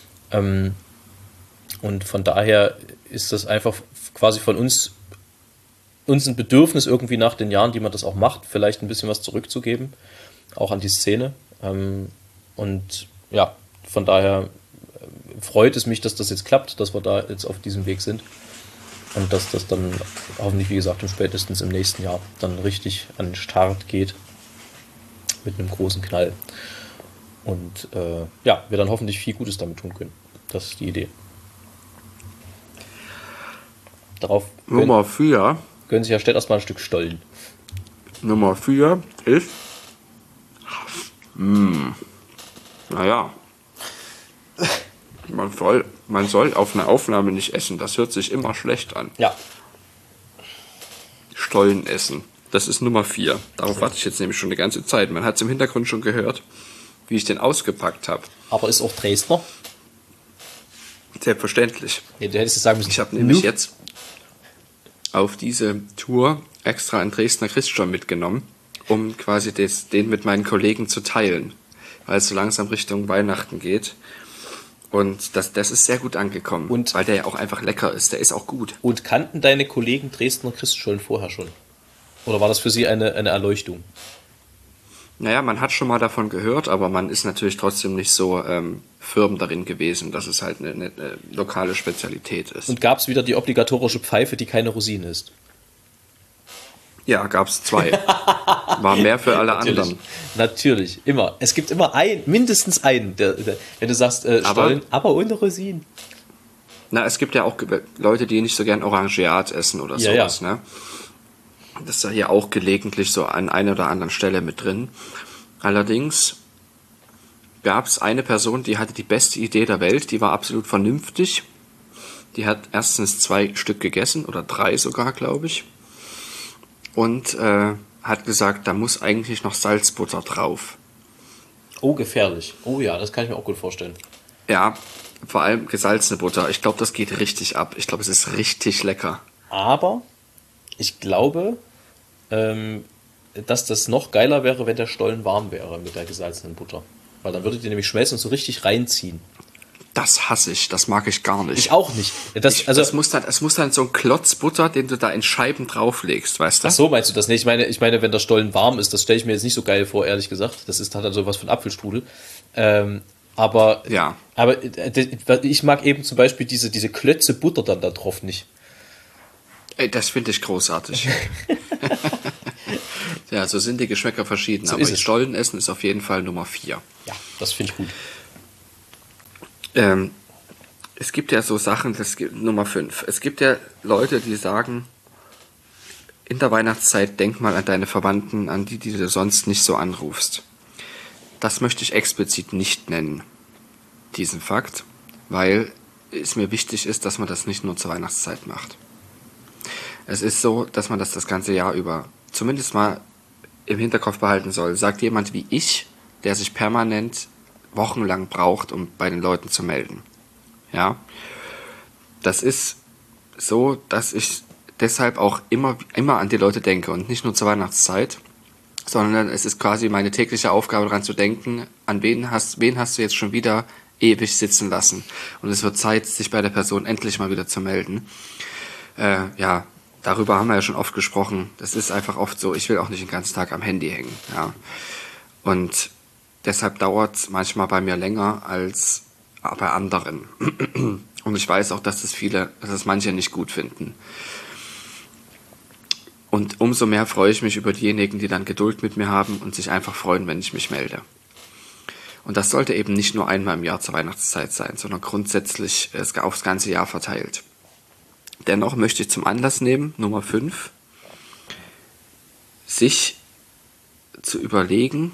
Und von daher ist das einfach quasi von uns ein Bedürfnis irgendwie nach den Jahren, die man das auch macht, vielleicht ein bisschen was zurückzugeben, auch an die Szene. Und ja, von daher freut es mich, dass das jetzt klappt, dass wir da jetzt auf diesem Weg sind und dass das dann hoffentlich, wie gesagt, spätestens im nächsten Jahr dann richtig an den Start geht mit einem großen Knall. Und wir dann hoffentlich viel Gutes damit tun können. Das ist die Idee. Darauf Nummer 4. Gönnen sich ja stellt erstmal ein Stück Stollen. Nummer 4 ist. Naja. Man soll auf einer Aufnahme nicht essen. Das hört sich immer schlecht an. Ja. Stollen essen. Das ist Nummer 4. Darauf warte ich jetzt nämlich schon eine ganze Zeit. Man hat es im Hintergrund schon gehört, wie ich den ausgepackt habe. Aber ist auch Dresdner? Selbstverständlich. Ja, du hättest es sagen müssen. Ich habe nämlich jetzt auf diese Tour extra einen Dresdner Christstollen mitgenommen, um quasi den mit meinen Kollegen zu teilen, weil es so langsam Richtung Weihnachten geht. Und das ist sehr gut angekommen, und weil der ja auch einfach lecker ist. Der ist auch gut. Und kannten deine Kollegen Dresdner Christstollen vorher schon? Oder war das für sie eine Erleuchtung? Naja, man hat schon mal davon gehört, aber man ist natürlich trotzdem nicht so firm darin gewesen, dass es halt eine lokale Spezialität ist. Und gab es wieder die obligatorische Pfeife, die keine Rosine ist? Ja, gab es 2. War mehr für alle anderen. Natürlich, immer. Es gibt immer mindestens einen, wenn du sagst, Stollen, aber ohne Rosinen. Na, es gibt ja auch Leute, die nicht so gern Orangeat essen oder sowas, ja. ne? Das ist ja hier auch gelegentlich so an einer oder anderen Stelle mit drin. Allerdings gab es eine Person, die hatte die beste Idee der Welt, die war absolut vernünftig. Die hat erstens 2 Stück gegessen, oder 3 sogar, glaube ich. Und hat gesagt, da muss eigentlich noch Salzbutter drauf. Oh, gefährlich. Oh ja, das kann ich mir auch gut vorstellen. Ja, vor allem gesalzene Butter. Ich glaube, das geht richtig ab. Ich glaube, es ist richtig lecker. Aber ich glaube, dass das noch geiler wäre, wenn der Stollen warm wäre mit der gesalzenen Butter. Weil dann würdet ihr nämlich schmelzen und so richtig reinziehen. Das hasse ich, das mag ich gar nicht. Ich auch nicht. Es muss dann so ein Klotz Butter, den du da in Scheiben drauflegst, weißt du? Ach so, meinst du das nicht? Ich meine, wenn der Stollen warm ist, das stelle ich mir jetzt nicht so geil vor, ehrlich gesagt. Hat dann sowas von Apfelstrudel. Aber ich mag eben zum Beispiel diese Klötze Butter dann da drauf nicht. Ey, das finde ich großartig. Ja, so sind die Geschmäcker verschieden. So aber ist es. Stollen essen ist auf jeden Fall Nummer 4. Ja, das finde ich gut. Es gibt ja so Sachen, Nummer 5. Es gibt ja Leute, die sagen, in der Weihnachtszeit denk mal an deine Verwandten, an die du sonst nicht so anrufst. Das möchte ich explizit nicht nennen, diesen Fakt, weil es mir wichtig ist, dass man das nicht nur zur Weihnachtszeit macht. Es ist so, dass man das ganze Jahr über zumindest mal im Hinterkopf behalten soll. Sagt jemand wie ich, der sich permanent wochenlang braucht, um bei den Leuten zu melden. Ja, das ist so, dass ich deshalb auch immer an die Leute denke und nicht nur zur Weihnachtszeit, sondern es ist quasi meine tägliche Aufgabe, daran zu denken, an wen hast du jetzt schon wieder ewig sitzen lassen. Und es wird Zeit, sich bei der Person endlich mal wieder zu melden. Ja, darüber haben wir ja schon oft gesprochen. Das ist einfach oft so, ich will auch nicht den ganzen Tag am Handy hängen. Ja. Und deshalb dauert es manchmal bei mir länger als bei anderen. Und ich weiß auch, dass das manche nicht gut finden. Und umso mehr freue ich mich über diejenigen, die dann Geduld mit mir haben und sich einfach freuen, wenn ich mich melde. Und das sollte eben nicht nur einmal im Jahr zur Weihnachtszeit sein, sondern grundsätzlich aufs ganze Jahr verteilt. Dennoch möchte ich zum Anlass nehmen, Nummer 5, sich zu überlegen,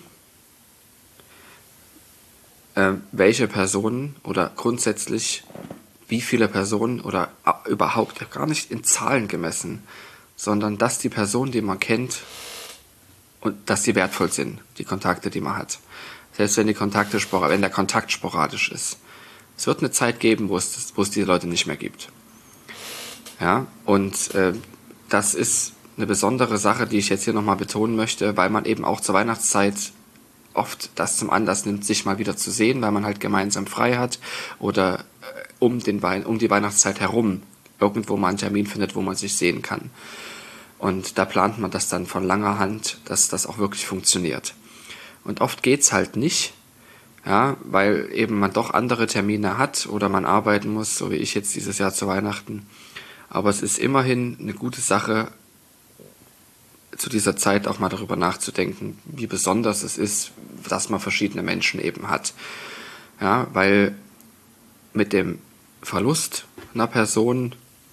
welche Personen oder grundsätzlich wie viele Personen oder überhaupt gar nicht in Zahlen gemessen, sondern dass die Personen, die man kennt, und dass die wertvoll sind, die Kontakte, die man hat. Selbst wenn der Kontakt sporadisch ist. Es wird eine Zeit geben, wo es diese Leute nicht mehr gibt. Ja, und das ist eine besondere Sache, die ich jetzt hier nochmal betonen möchte, weil man eben auch zur Weihnachtszeit oft das zum Anlass nimmt, sich mal wieder zu sehen, weil man halt gemeinsam frei hat oder um die Weihnachtszeit herum irgendwo mal einen Termin findet, wo man sich sehen kann. Und da plant man das dann von langer Hand, dass das auch wirklich funktioniert. Und oft geht's halt nicht, ja, weil eben man doch andere Termine hat oder man arbeiten muss, so wie ich jetzt dieses Jahr zu Weihnachten. Aber es ist immerhin eine gute Sache, zu dieser Zeit auch mal darüber nachzudenken, wie besonders es ist, dass man verschiedene Menschen eben hat. Ja, weil mit dem Verlust einer Person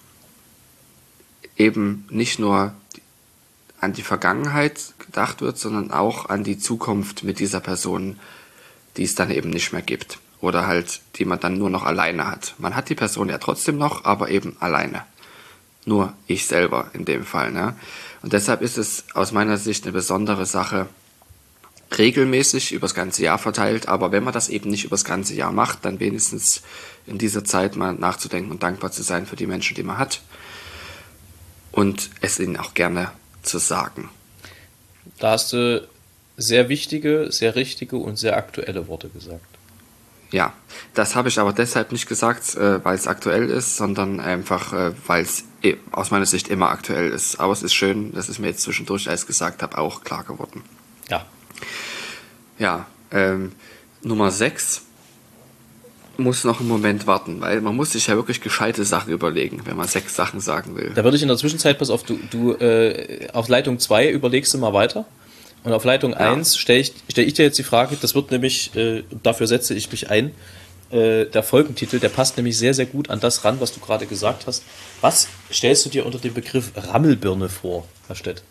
eben nicht nur an die Vergangenheit gedacht wird, sondern auch an die Zukunft mit dieser Person, die es dann eben nicht mehr gibt. Oder halt, die man dann nur noch alleine hat. Man hat die Person ja trotzdem noch, aber eben alleine. Nur ich selber in dem Fall. Ne? Und deshalb ist es aus meiner Sicht eine besondere Sache, regelmäßig übers ganze Jahr verteilt, aber wenn man das eben nicht übers ganze Jahr macht, dann wenigstens in dieser Zeit mal nachzudenken und dankbar zu sein für die Menschen, die man hat und es ihnen auch gerne zu sagen. Da hast du sehr wichtige, sehr richtige und sehr aktuelle Worte gesagt. Ja, das habe ich aber deshalb nicht gesagt, weil es aktuell ist, sondern einfach, weil es aus meiner Sicht immer aktuell ist. Aber es ist schön, dass es mir jetzt zwischendurch, als ich gesagt habe, auch klar geworden. Ja. Ja, Nummer 6 muss noch einen Moment warten, weil man muss sich ja wirklich gescheite Sachen überlegen, wenn man 6 Sachen sagen will. Da würde ich in der Zwischenzeit, pass auf, du auf Leitung 2 überlegst du mal weiter. Und auf Leitung 1 stell ich dir jetzt die Frage, das wird nämlich, dafür setze ich mich ein, der Folgentitel, der passt nämlich sehr, sehr gut an das ran, was du gerade gesagt hast. Was stellst du dir unter dem Begriff Rammelbirne vor, Herr Stett?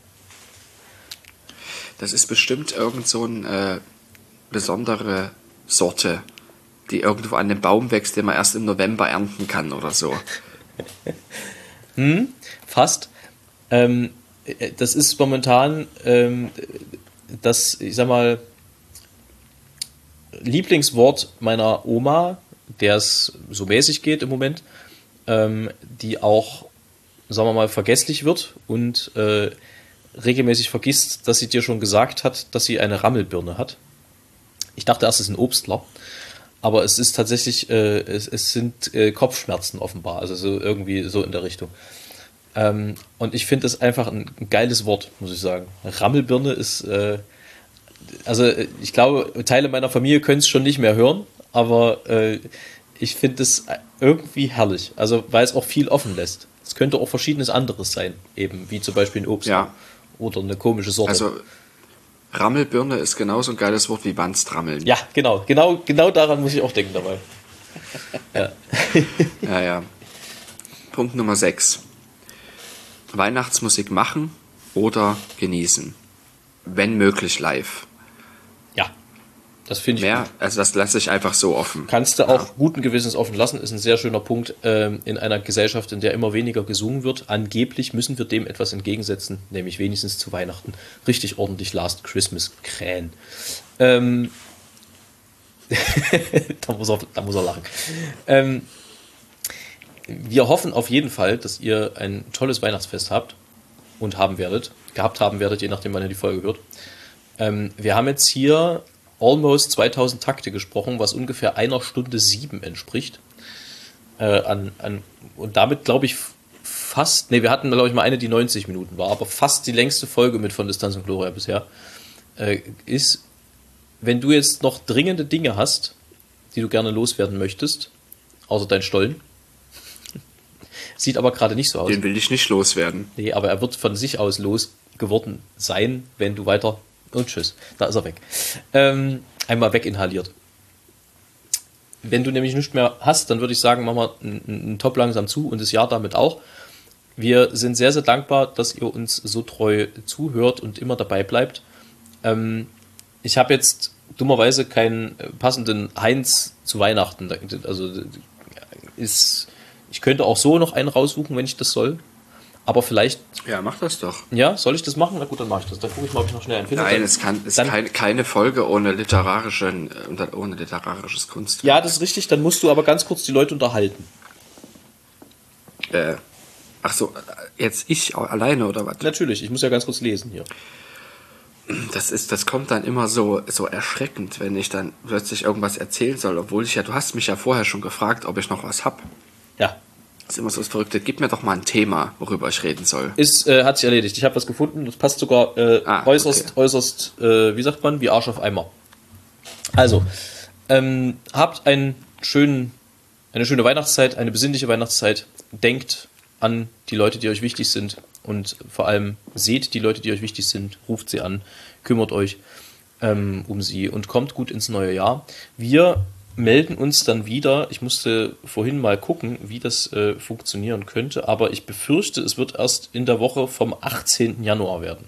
Das ist bestimmt irgend so eine besondere Sorte, die irgendwo an dem Baum wächst, den man erst im November ernten kann oder so. Fast. Das ist momentan das, ich sag mal, Lieblingswort meiner Oma, der es so mäßig geht im Moment, die auch, sagen wir mal, vergesslich wird und regelmäßig vergisst, dass sie dir schon gesagt hat, dass sie eine Rammelbirne hat. Ich dachte erst, es ist ein Obstler, aber es ist tatsächlich, es sind Kopfschmerzen offenbar, also so irgendwie so in der Richtung. Und ich finde es einfach ein geiles Wort, muss ich sagen. Rammelbirne ist, also ich glaube, Teile meiner Familie können es schon nicht mehr hören, aber ich finde es irgendwie herrlich, also weil es auch viel offen lässt. Es könnte auch verschiedenes anderes sein, eben wie zum Beispiel ein Obst oder eine komische Sorte. Also Rammelbirne ist genauso ein geiles Wort wie Wanstrammeln. Ja, genau daran muss ich auch denken dabei. Ja. Punkt Nummer 6. Weihnachtsmusik machen oder genießen. Wenn möglich live. Ja, das finde ich gut. Also das lasse ich einfach so offen. Kannst du auch guten Gewissens offen lassen, ist ein sehr schöner Punkt in einer Gesellschaft, in der immer weniger gesungen wird. Angeblich müssen wir dem etwas entgegensetzen, nämlich wenigstens zu Weihnachten richtig ordentlich Last Christmas krähen. Da muss er lachen. Wir hoffen auf jeden Fall, dass ihr ein tolles Weihnachtsfest habt und gehabt haben werdet, je nachdem, wann ihr die Folge hört. Wir haben jetzt hier almost 2000 Takte gesprochen, was ungefähr 1 Stunde 7 entspricht. Und damit glaube ich fast, wir hatten glaube ich mal eine, die 90 Minuten war, aber fast die längste Folge mit von Distanz und Gloria bisher, ist, wenn du jetzt noch dringende Dinge hast, die du gerne loswerden möchtest, außer dein Stollen, sieht aber gerade nicht so aus. Den will ich nicht loswerden. Nee, aber er wird von sich aus losgeworden sein, wenn du weiter... Und tschüss, da ist er weg. Einmal weginhaliert. Wenn du nämlich nichts mehr hast, dann würde ich sagen, machen wir einen Top langsam zu und das Jahr damit auch. Wir sind sehr, sehr dankbar, dass ihr uns so treu zuhört und immer dabei bleibt. Ich habe jetzt dummerweise keinen passenden Heinz zu Weihnachten. Also ich könnte auch so noch einen raussuchen, wenn ich das soll. Aber vielleicht... Ja, mach das doch. Ja, soll ich das machen? Na gut, dann mache ich das. Dann gucke ich mal, ob ich noch schnell einen finde. Nein, es ist keine Folge ohne literarisches Kunstwerk. Ja, das ist richtig. Dann musst du aber ganz kurz die Leute unterhalten. Ach so, jetzt ich alleine oder was? Natürlich, ich muss ja ganz kurz lesen hier. Das kommt dann immer so erschreckend, wenn ich dann plötzlich irgendwas erzählen soll, obwohl du hast mich ja vorher schon gefragt, ob ich noch was hab. Ja. Das ist immer so das Verrückte. Gib mir doch mal ein Thema, worüber ich reden soll. Hat sich erledigt. Ich habe was gefunden. Das passt sogar äußerst, wie sagt man, wie Arsch auf Eimer. Also, habt eine schöne Weihnachtszeit, eine besinnliche Weihnachtszeit. Denkt an die Leute, die euch wichtig sind. Und vor allem seht die Leute, die euch wichtig sind. Ruft sie an. Kümmert euch um sie. Und kommt gut ins neue Jahr. Wir melden uns dann wieder. Ich musste vorhin mal gucken, wie das funktionieren könnte, aber ich befürchte, es wird erst in der Woche vom 18. Januar werden.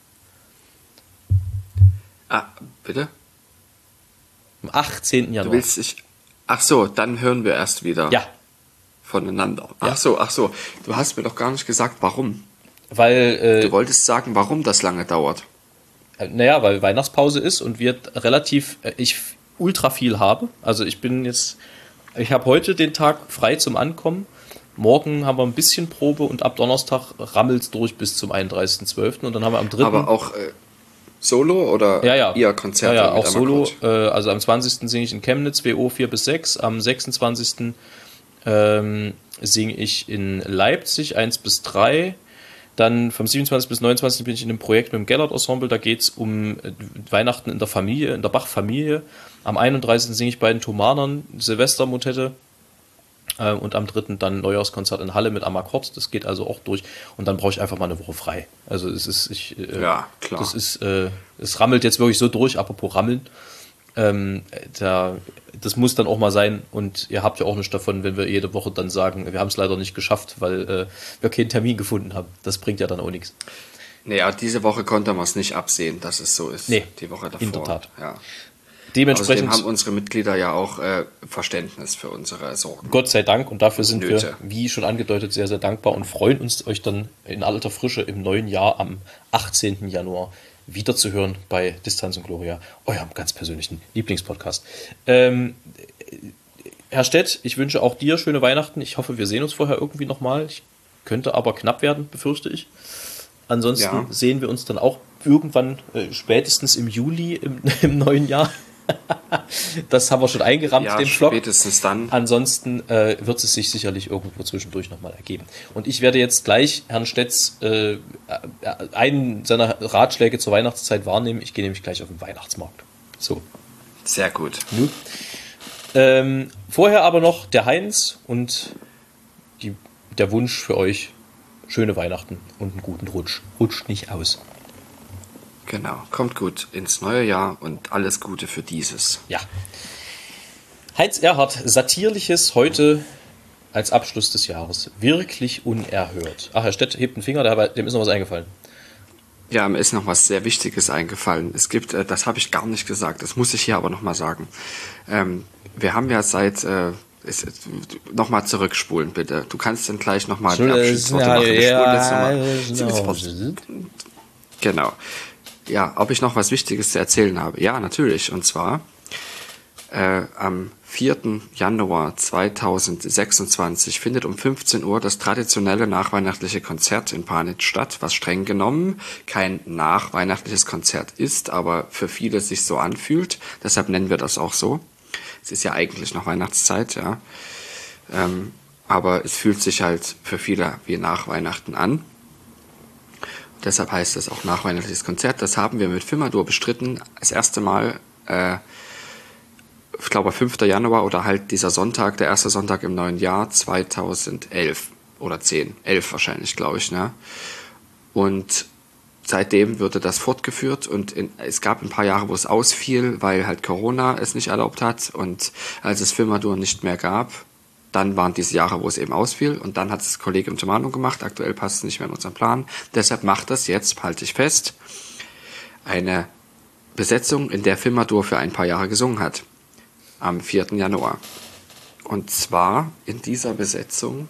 Ah, bitte? Am 18. Januar. Ach so, dann hören wir erst wieder. Ja. Voneinander. Ja. Ach so. Du hast mir doch gar nicht gesagt, warum. Weil... du wolltest sagen, warum das lange dauert. Weil Weihnachtspause ist und wir ich ultra viel habe. Also ich habe heute den Tag frei zum Ankommen. Morgen haben wir ein bisschen Probe und ab Donnerstag rammelt es durch bis zum 31.12. Und dann haben wir am 3. Aber auch Solo oder ihr Konzerte? Ja, auch Solo. Also am 20. singe ich in Chemnitz, WO 4 bis 6. Am 26. Singe ich in Leipzig 1 bis 3. Dann vom 27. bis 29. bin ich in einem Projekt mit dem Gellert-Ensemble. Da geht es um Weihnachten in der Familie, in der Bach-Familie. Am 31. singe ich bei den Thomanern Silvestermotette. Und am 3. dann Neujahrskonzert in Halle mit Amakord. Das geht also auch durch. Und dann brauche ich einfach mal eine Woche frei. Also es ist, ja, klar. Das ist, es rammelt jetzt wirklich so durch, apropos Rammeln. Das muss dann auch mal sein. Und ihr habt ja auch nichts davon, wenn wir jede Woche dann sagen, wir haben es leider nicht geschafft, weil wir keinen Termin gefunden haben. Das bringt ja dann auch nichts. Naja, diese Woche konnte man es nicht absehen, dass es so ist. Nee, die Woche davor. in der Tat. Ja. Dementsprechend Außerdem haben unsere Mitglieder ja auch Verständnis für unsere Sorgen. Gott sei Dank, und dafür sind Nöte. wir, wie schon angedeutet, sehr, sehr dankbar und freuen uns, euch dann in alter Frische im neuen Jahr am 18. Januar wiederzuhören bei Distanz und Gloria, eurem ganz persönlichen Lieblingspodcast. Herr Stett, ich wünsche auch dir schöne Weihnachten. Ich hoffe, wir sehen uns vorher irgendwie nochmal. Könnte aber knapp werden, befürchte ich. Ansonsten sehen wir uns dann auch irgendwann spätestens im Juli im neuen Jahr. Das haben wir schon eingerammt, den Vlog. Spätestens dann. Ansonsten wird es sich sicherlich irgendwo zwischendurch nochmal ergeben. Und ich werde jetzt gleich Herrn Stetz einen seiner Ratschläge zur Weihnachtszeit wahrnehmen. Ich gehe nämlich gleich auf den Weihnachtsmarkt. So. Sehr gut. Vorher aber noch der Heinz und der Wunsch für euch: schöne Weihnachten und einen guten Rutsch. Rutscht nicht aus. Genau, kommt gut ins neue Jahr und alles Gute für dieses. Ja. Heinz Erhardt, Satirliches heute als Abschluss des Jahres. Wirklich unerhört. Ach, Herr Stett hebt einen Finger, dem ist noch was eingefallen. Ja, mir ist noch was sehr Wichtiges eingefallen. Es gibt, das habe ich gar nicht gesagt, das muss ich hier aber nochmal sagen. Wir haben ja seit, nochmal zurückspulen, bitte. Du kannst dann gleich nochmal die Abschiedsworte machen. Wir spulen jetzt nochmal. Genau. Ja, ob ich noch was Wichtiges zu erzählen habe? Ja, natürlich. Und zwar am 4. Januar 2026 findet um 15 Uhr das traditionelle nachweihnachtliche Konzert in Panitz statt, was streng genommen kein nachweihnachtliches Konzert ist, aber für viele sich so anfühlt. Deshalb nennen wir das auch so. Es ist ja eigentlich noch Weihnachtszeit, ja. Aber es fühlt sich halt für viele wie nach Weihnachten an. Deshalb heißt es auch nachweihnachtliches Konzert. Das haben wir mit Fimadur bestritten. Das erste Mal, ich glaube 5. Januar oder halt dieser Sonntag, der erste Sonntag im neuen Jahr 2011 oder 10, 11 wahrscheinlich, glaube ich. Ne? Und seitdem wurde das fortgeführt und es gab ein paar Jahre, wo es ausfiel, weil halt Corona es nicht erlaubt hat. Und als es Fimadur nicht mehr gab, dann waren diese Jahre, wo es eben ausfiel. Und dann hat es das Kollegium zur Mahnung gemacht. Aktuell passt es nicht mehr in unseren Plan. Deshalb macht das jetzt, halte ich fest, eine Besetzung, in der Fimadur für ein paar Jahre gesungen hat. Am 4. Januar. Und zwar in dieser Besetzung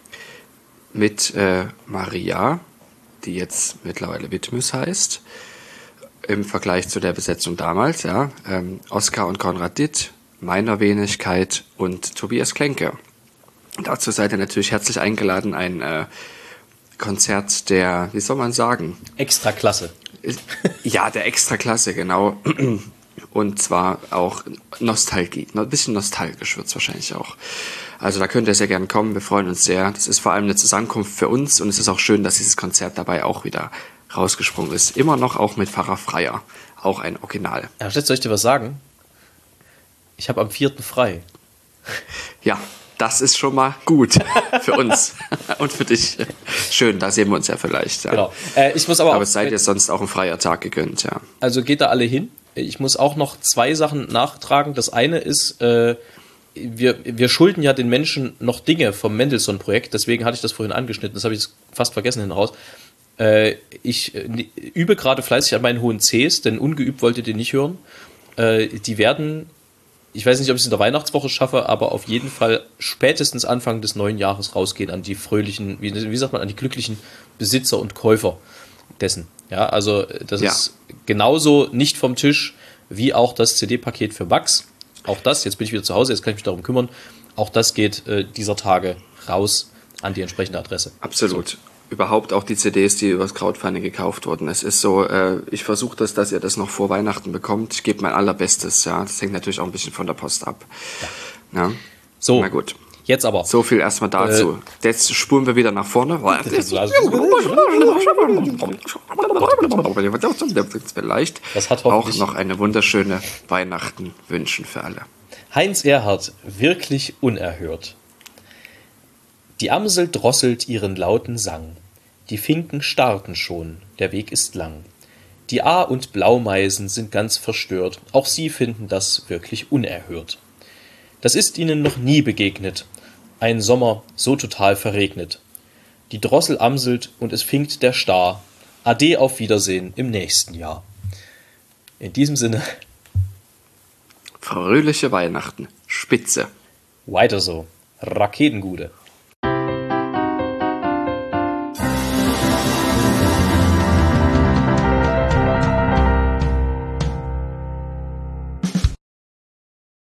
mit Maria, die jetzt mittlerweile Widmüs heißt, im Vergleich zu der Besetzung damals, ja, Oskar und Konrad Ditt, Meiner Wenigkeit und Tobias Klenke. Dazu seid ihr natürlich herzlich eingeladen, ein Konzert der, wie soll man sagen? Extraklasse. Ja, der Extraklasse, genau. Und zwar auch Nostalgie. Ein bisschen nostalgisch wird es wahrscheinlich auch. Also da könnt ihr sehr gerne kommen, wir freuen uns sehr. Das ist vor allem eine Zusammenkunft für uns und es ist auch schön, dass dieses Konzert dabei auch wieder rausgesprungen ist. Immer noch auch mit Pfarrer Freier. Auch ein Original. Ja, soll ich dir was sagen? Ich habe am 4. frei. Ja, das ist schon mal gut für uns und für dich. Schön, da sehen wir uns ja vielleicht. Ja. Genau. Ich muss aber es sei dir sonst auch ein freier Tag gegönnt, ja. Also geht da alle hin. Ich muss auch noch 2 Sachen nachtragen. Das eine ist, wir schulden ja den Menschen noch Dinge vom Mendelssohn-Projekt. Deswegen hatte ich das vorhin angeschnitten. Das habe ich fast vergessen hinaus. Ich übe gerade fleißig an meinen hohen Cs, denn ungeübt wollt ihr den nicht hören. Die werden, ich weiß nicht, ob ich es in der Weihnachtswoche schaffe, aber auf jeden Fall spätestens Anfang des neuen Jahres rausgehen an die fröhlichen, wie sagt man, an die glücklichen Besitzer und Käufer dessen. Ja, also das ist genauso nicht vom Tisch wie auch das CD-Paket für Max. Auch das, jetzt bin ich wieder zu Hause, jetzt kann ich mich darum kümmern, auch das geht dieser Tage raus an die entsprechende Adresse. Absolut. So. Überhaupt auch die CDs, die übers Crowdfunding gekauft wurden. Es ist so, ich versuche das, dass ihr das noch vor Weihnachten bekommt. Ich gebe mein allerbestes, ja. Das hängt natürlich auch ein bisschen von der Post ab. Ja. Ja. So. Na gut. Jetzt aber. So viel erstmal dazu. Jetzt spulen wir wieder nach vorne. Vielleicht Das hat auch hoffentlich- noch eine wunderschöne Weihnachten wünschen für alle. Heinz Erhardt, wirklich unerhört. Die Amsel drosselt ihren lauten Sang. Die Finken starten schon, der Weg ist lang. Die A- und Blaumeisen sind ganz verstört. Auch sie finden das wirklich unerhört. Das ist ihnen noch nie begegnet. Ein Sommer so total verregnet. Die Drossel amselt und es finkt der Star. Ade, auf Wiedersehen im nächsten Jahr. In diesem Sinne, Fröhliche Weihnachten. Spitze. weiter so. Raketengude.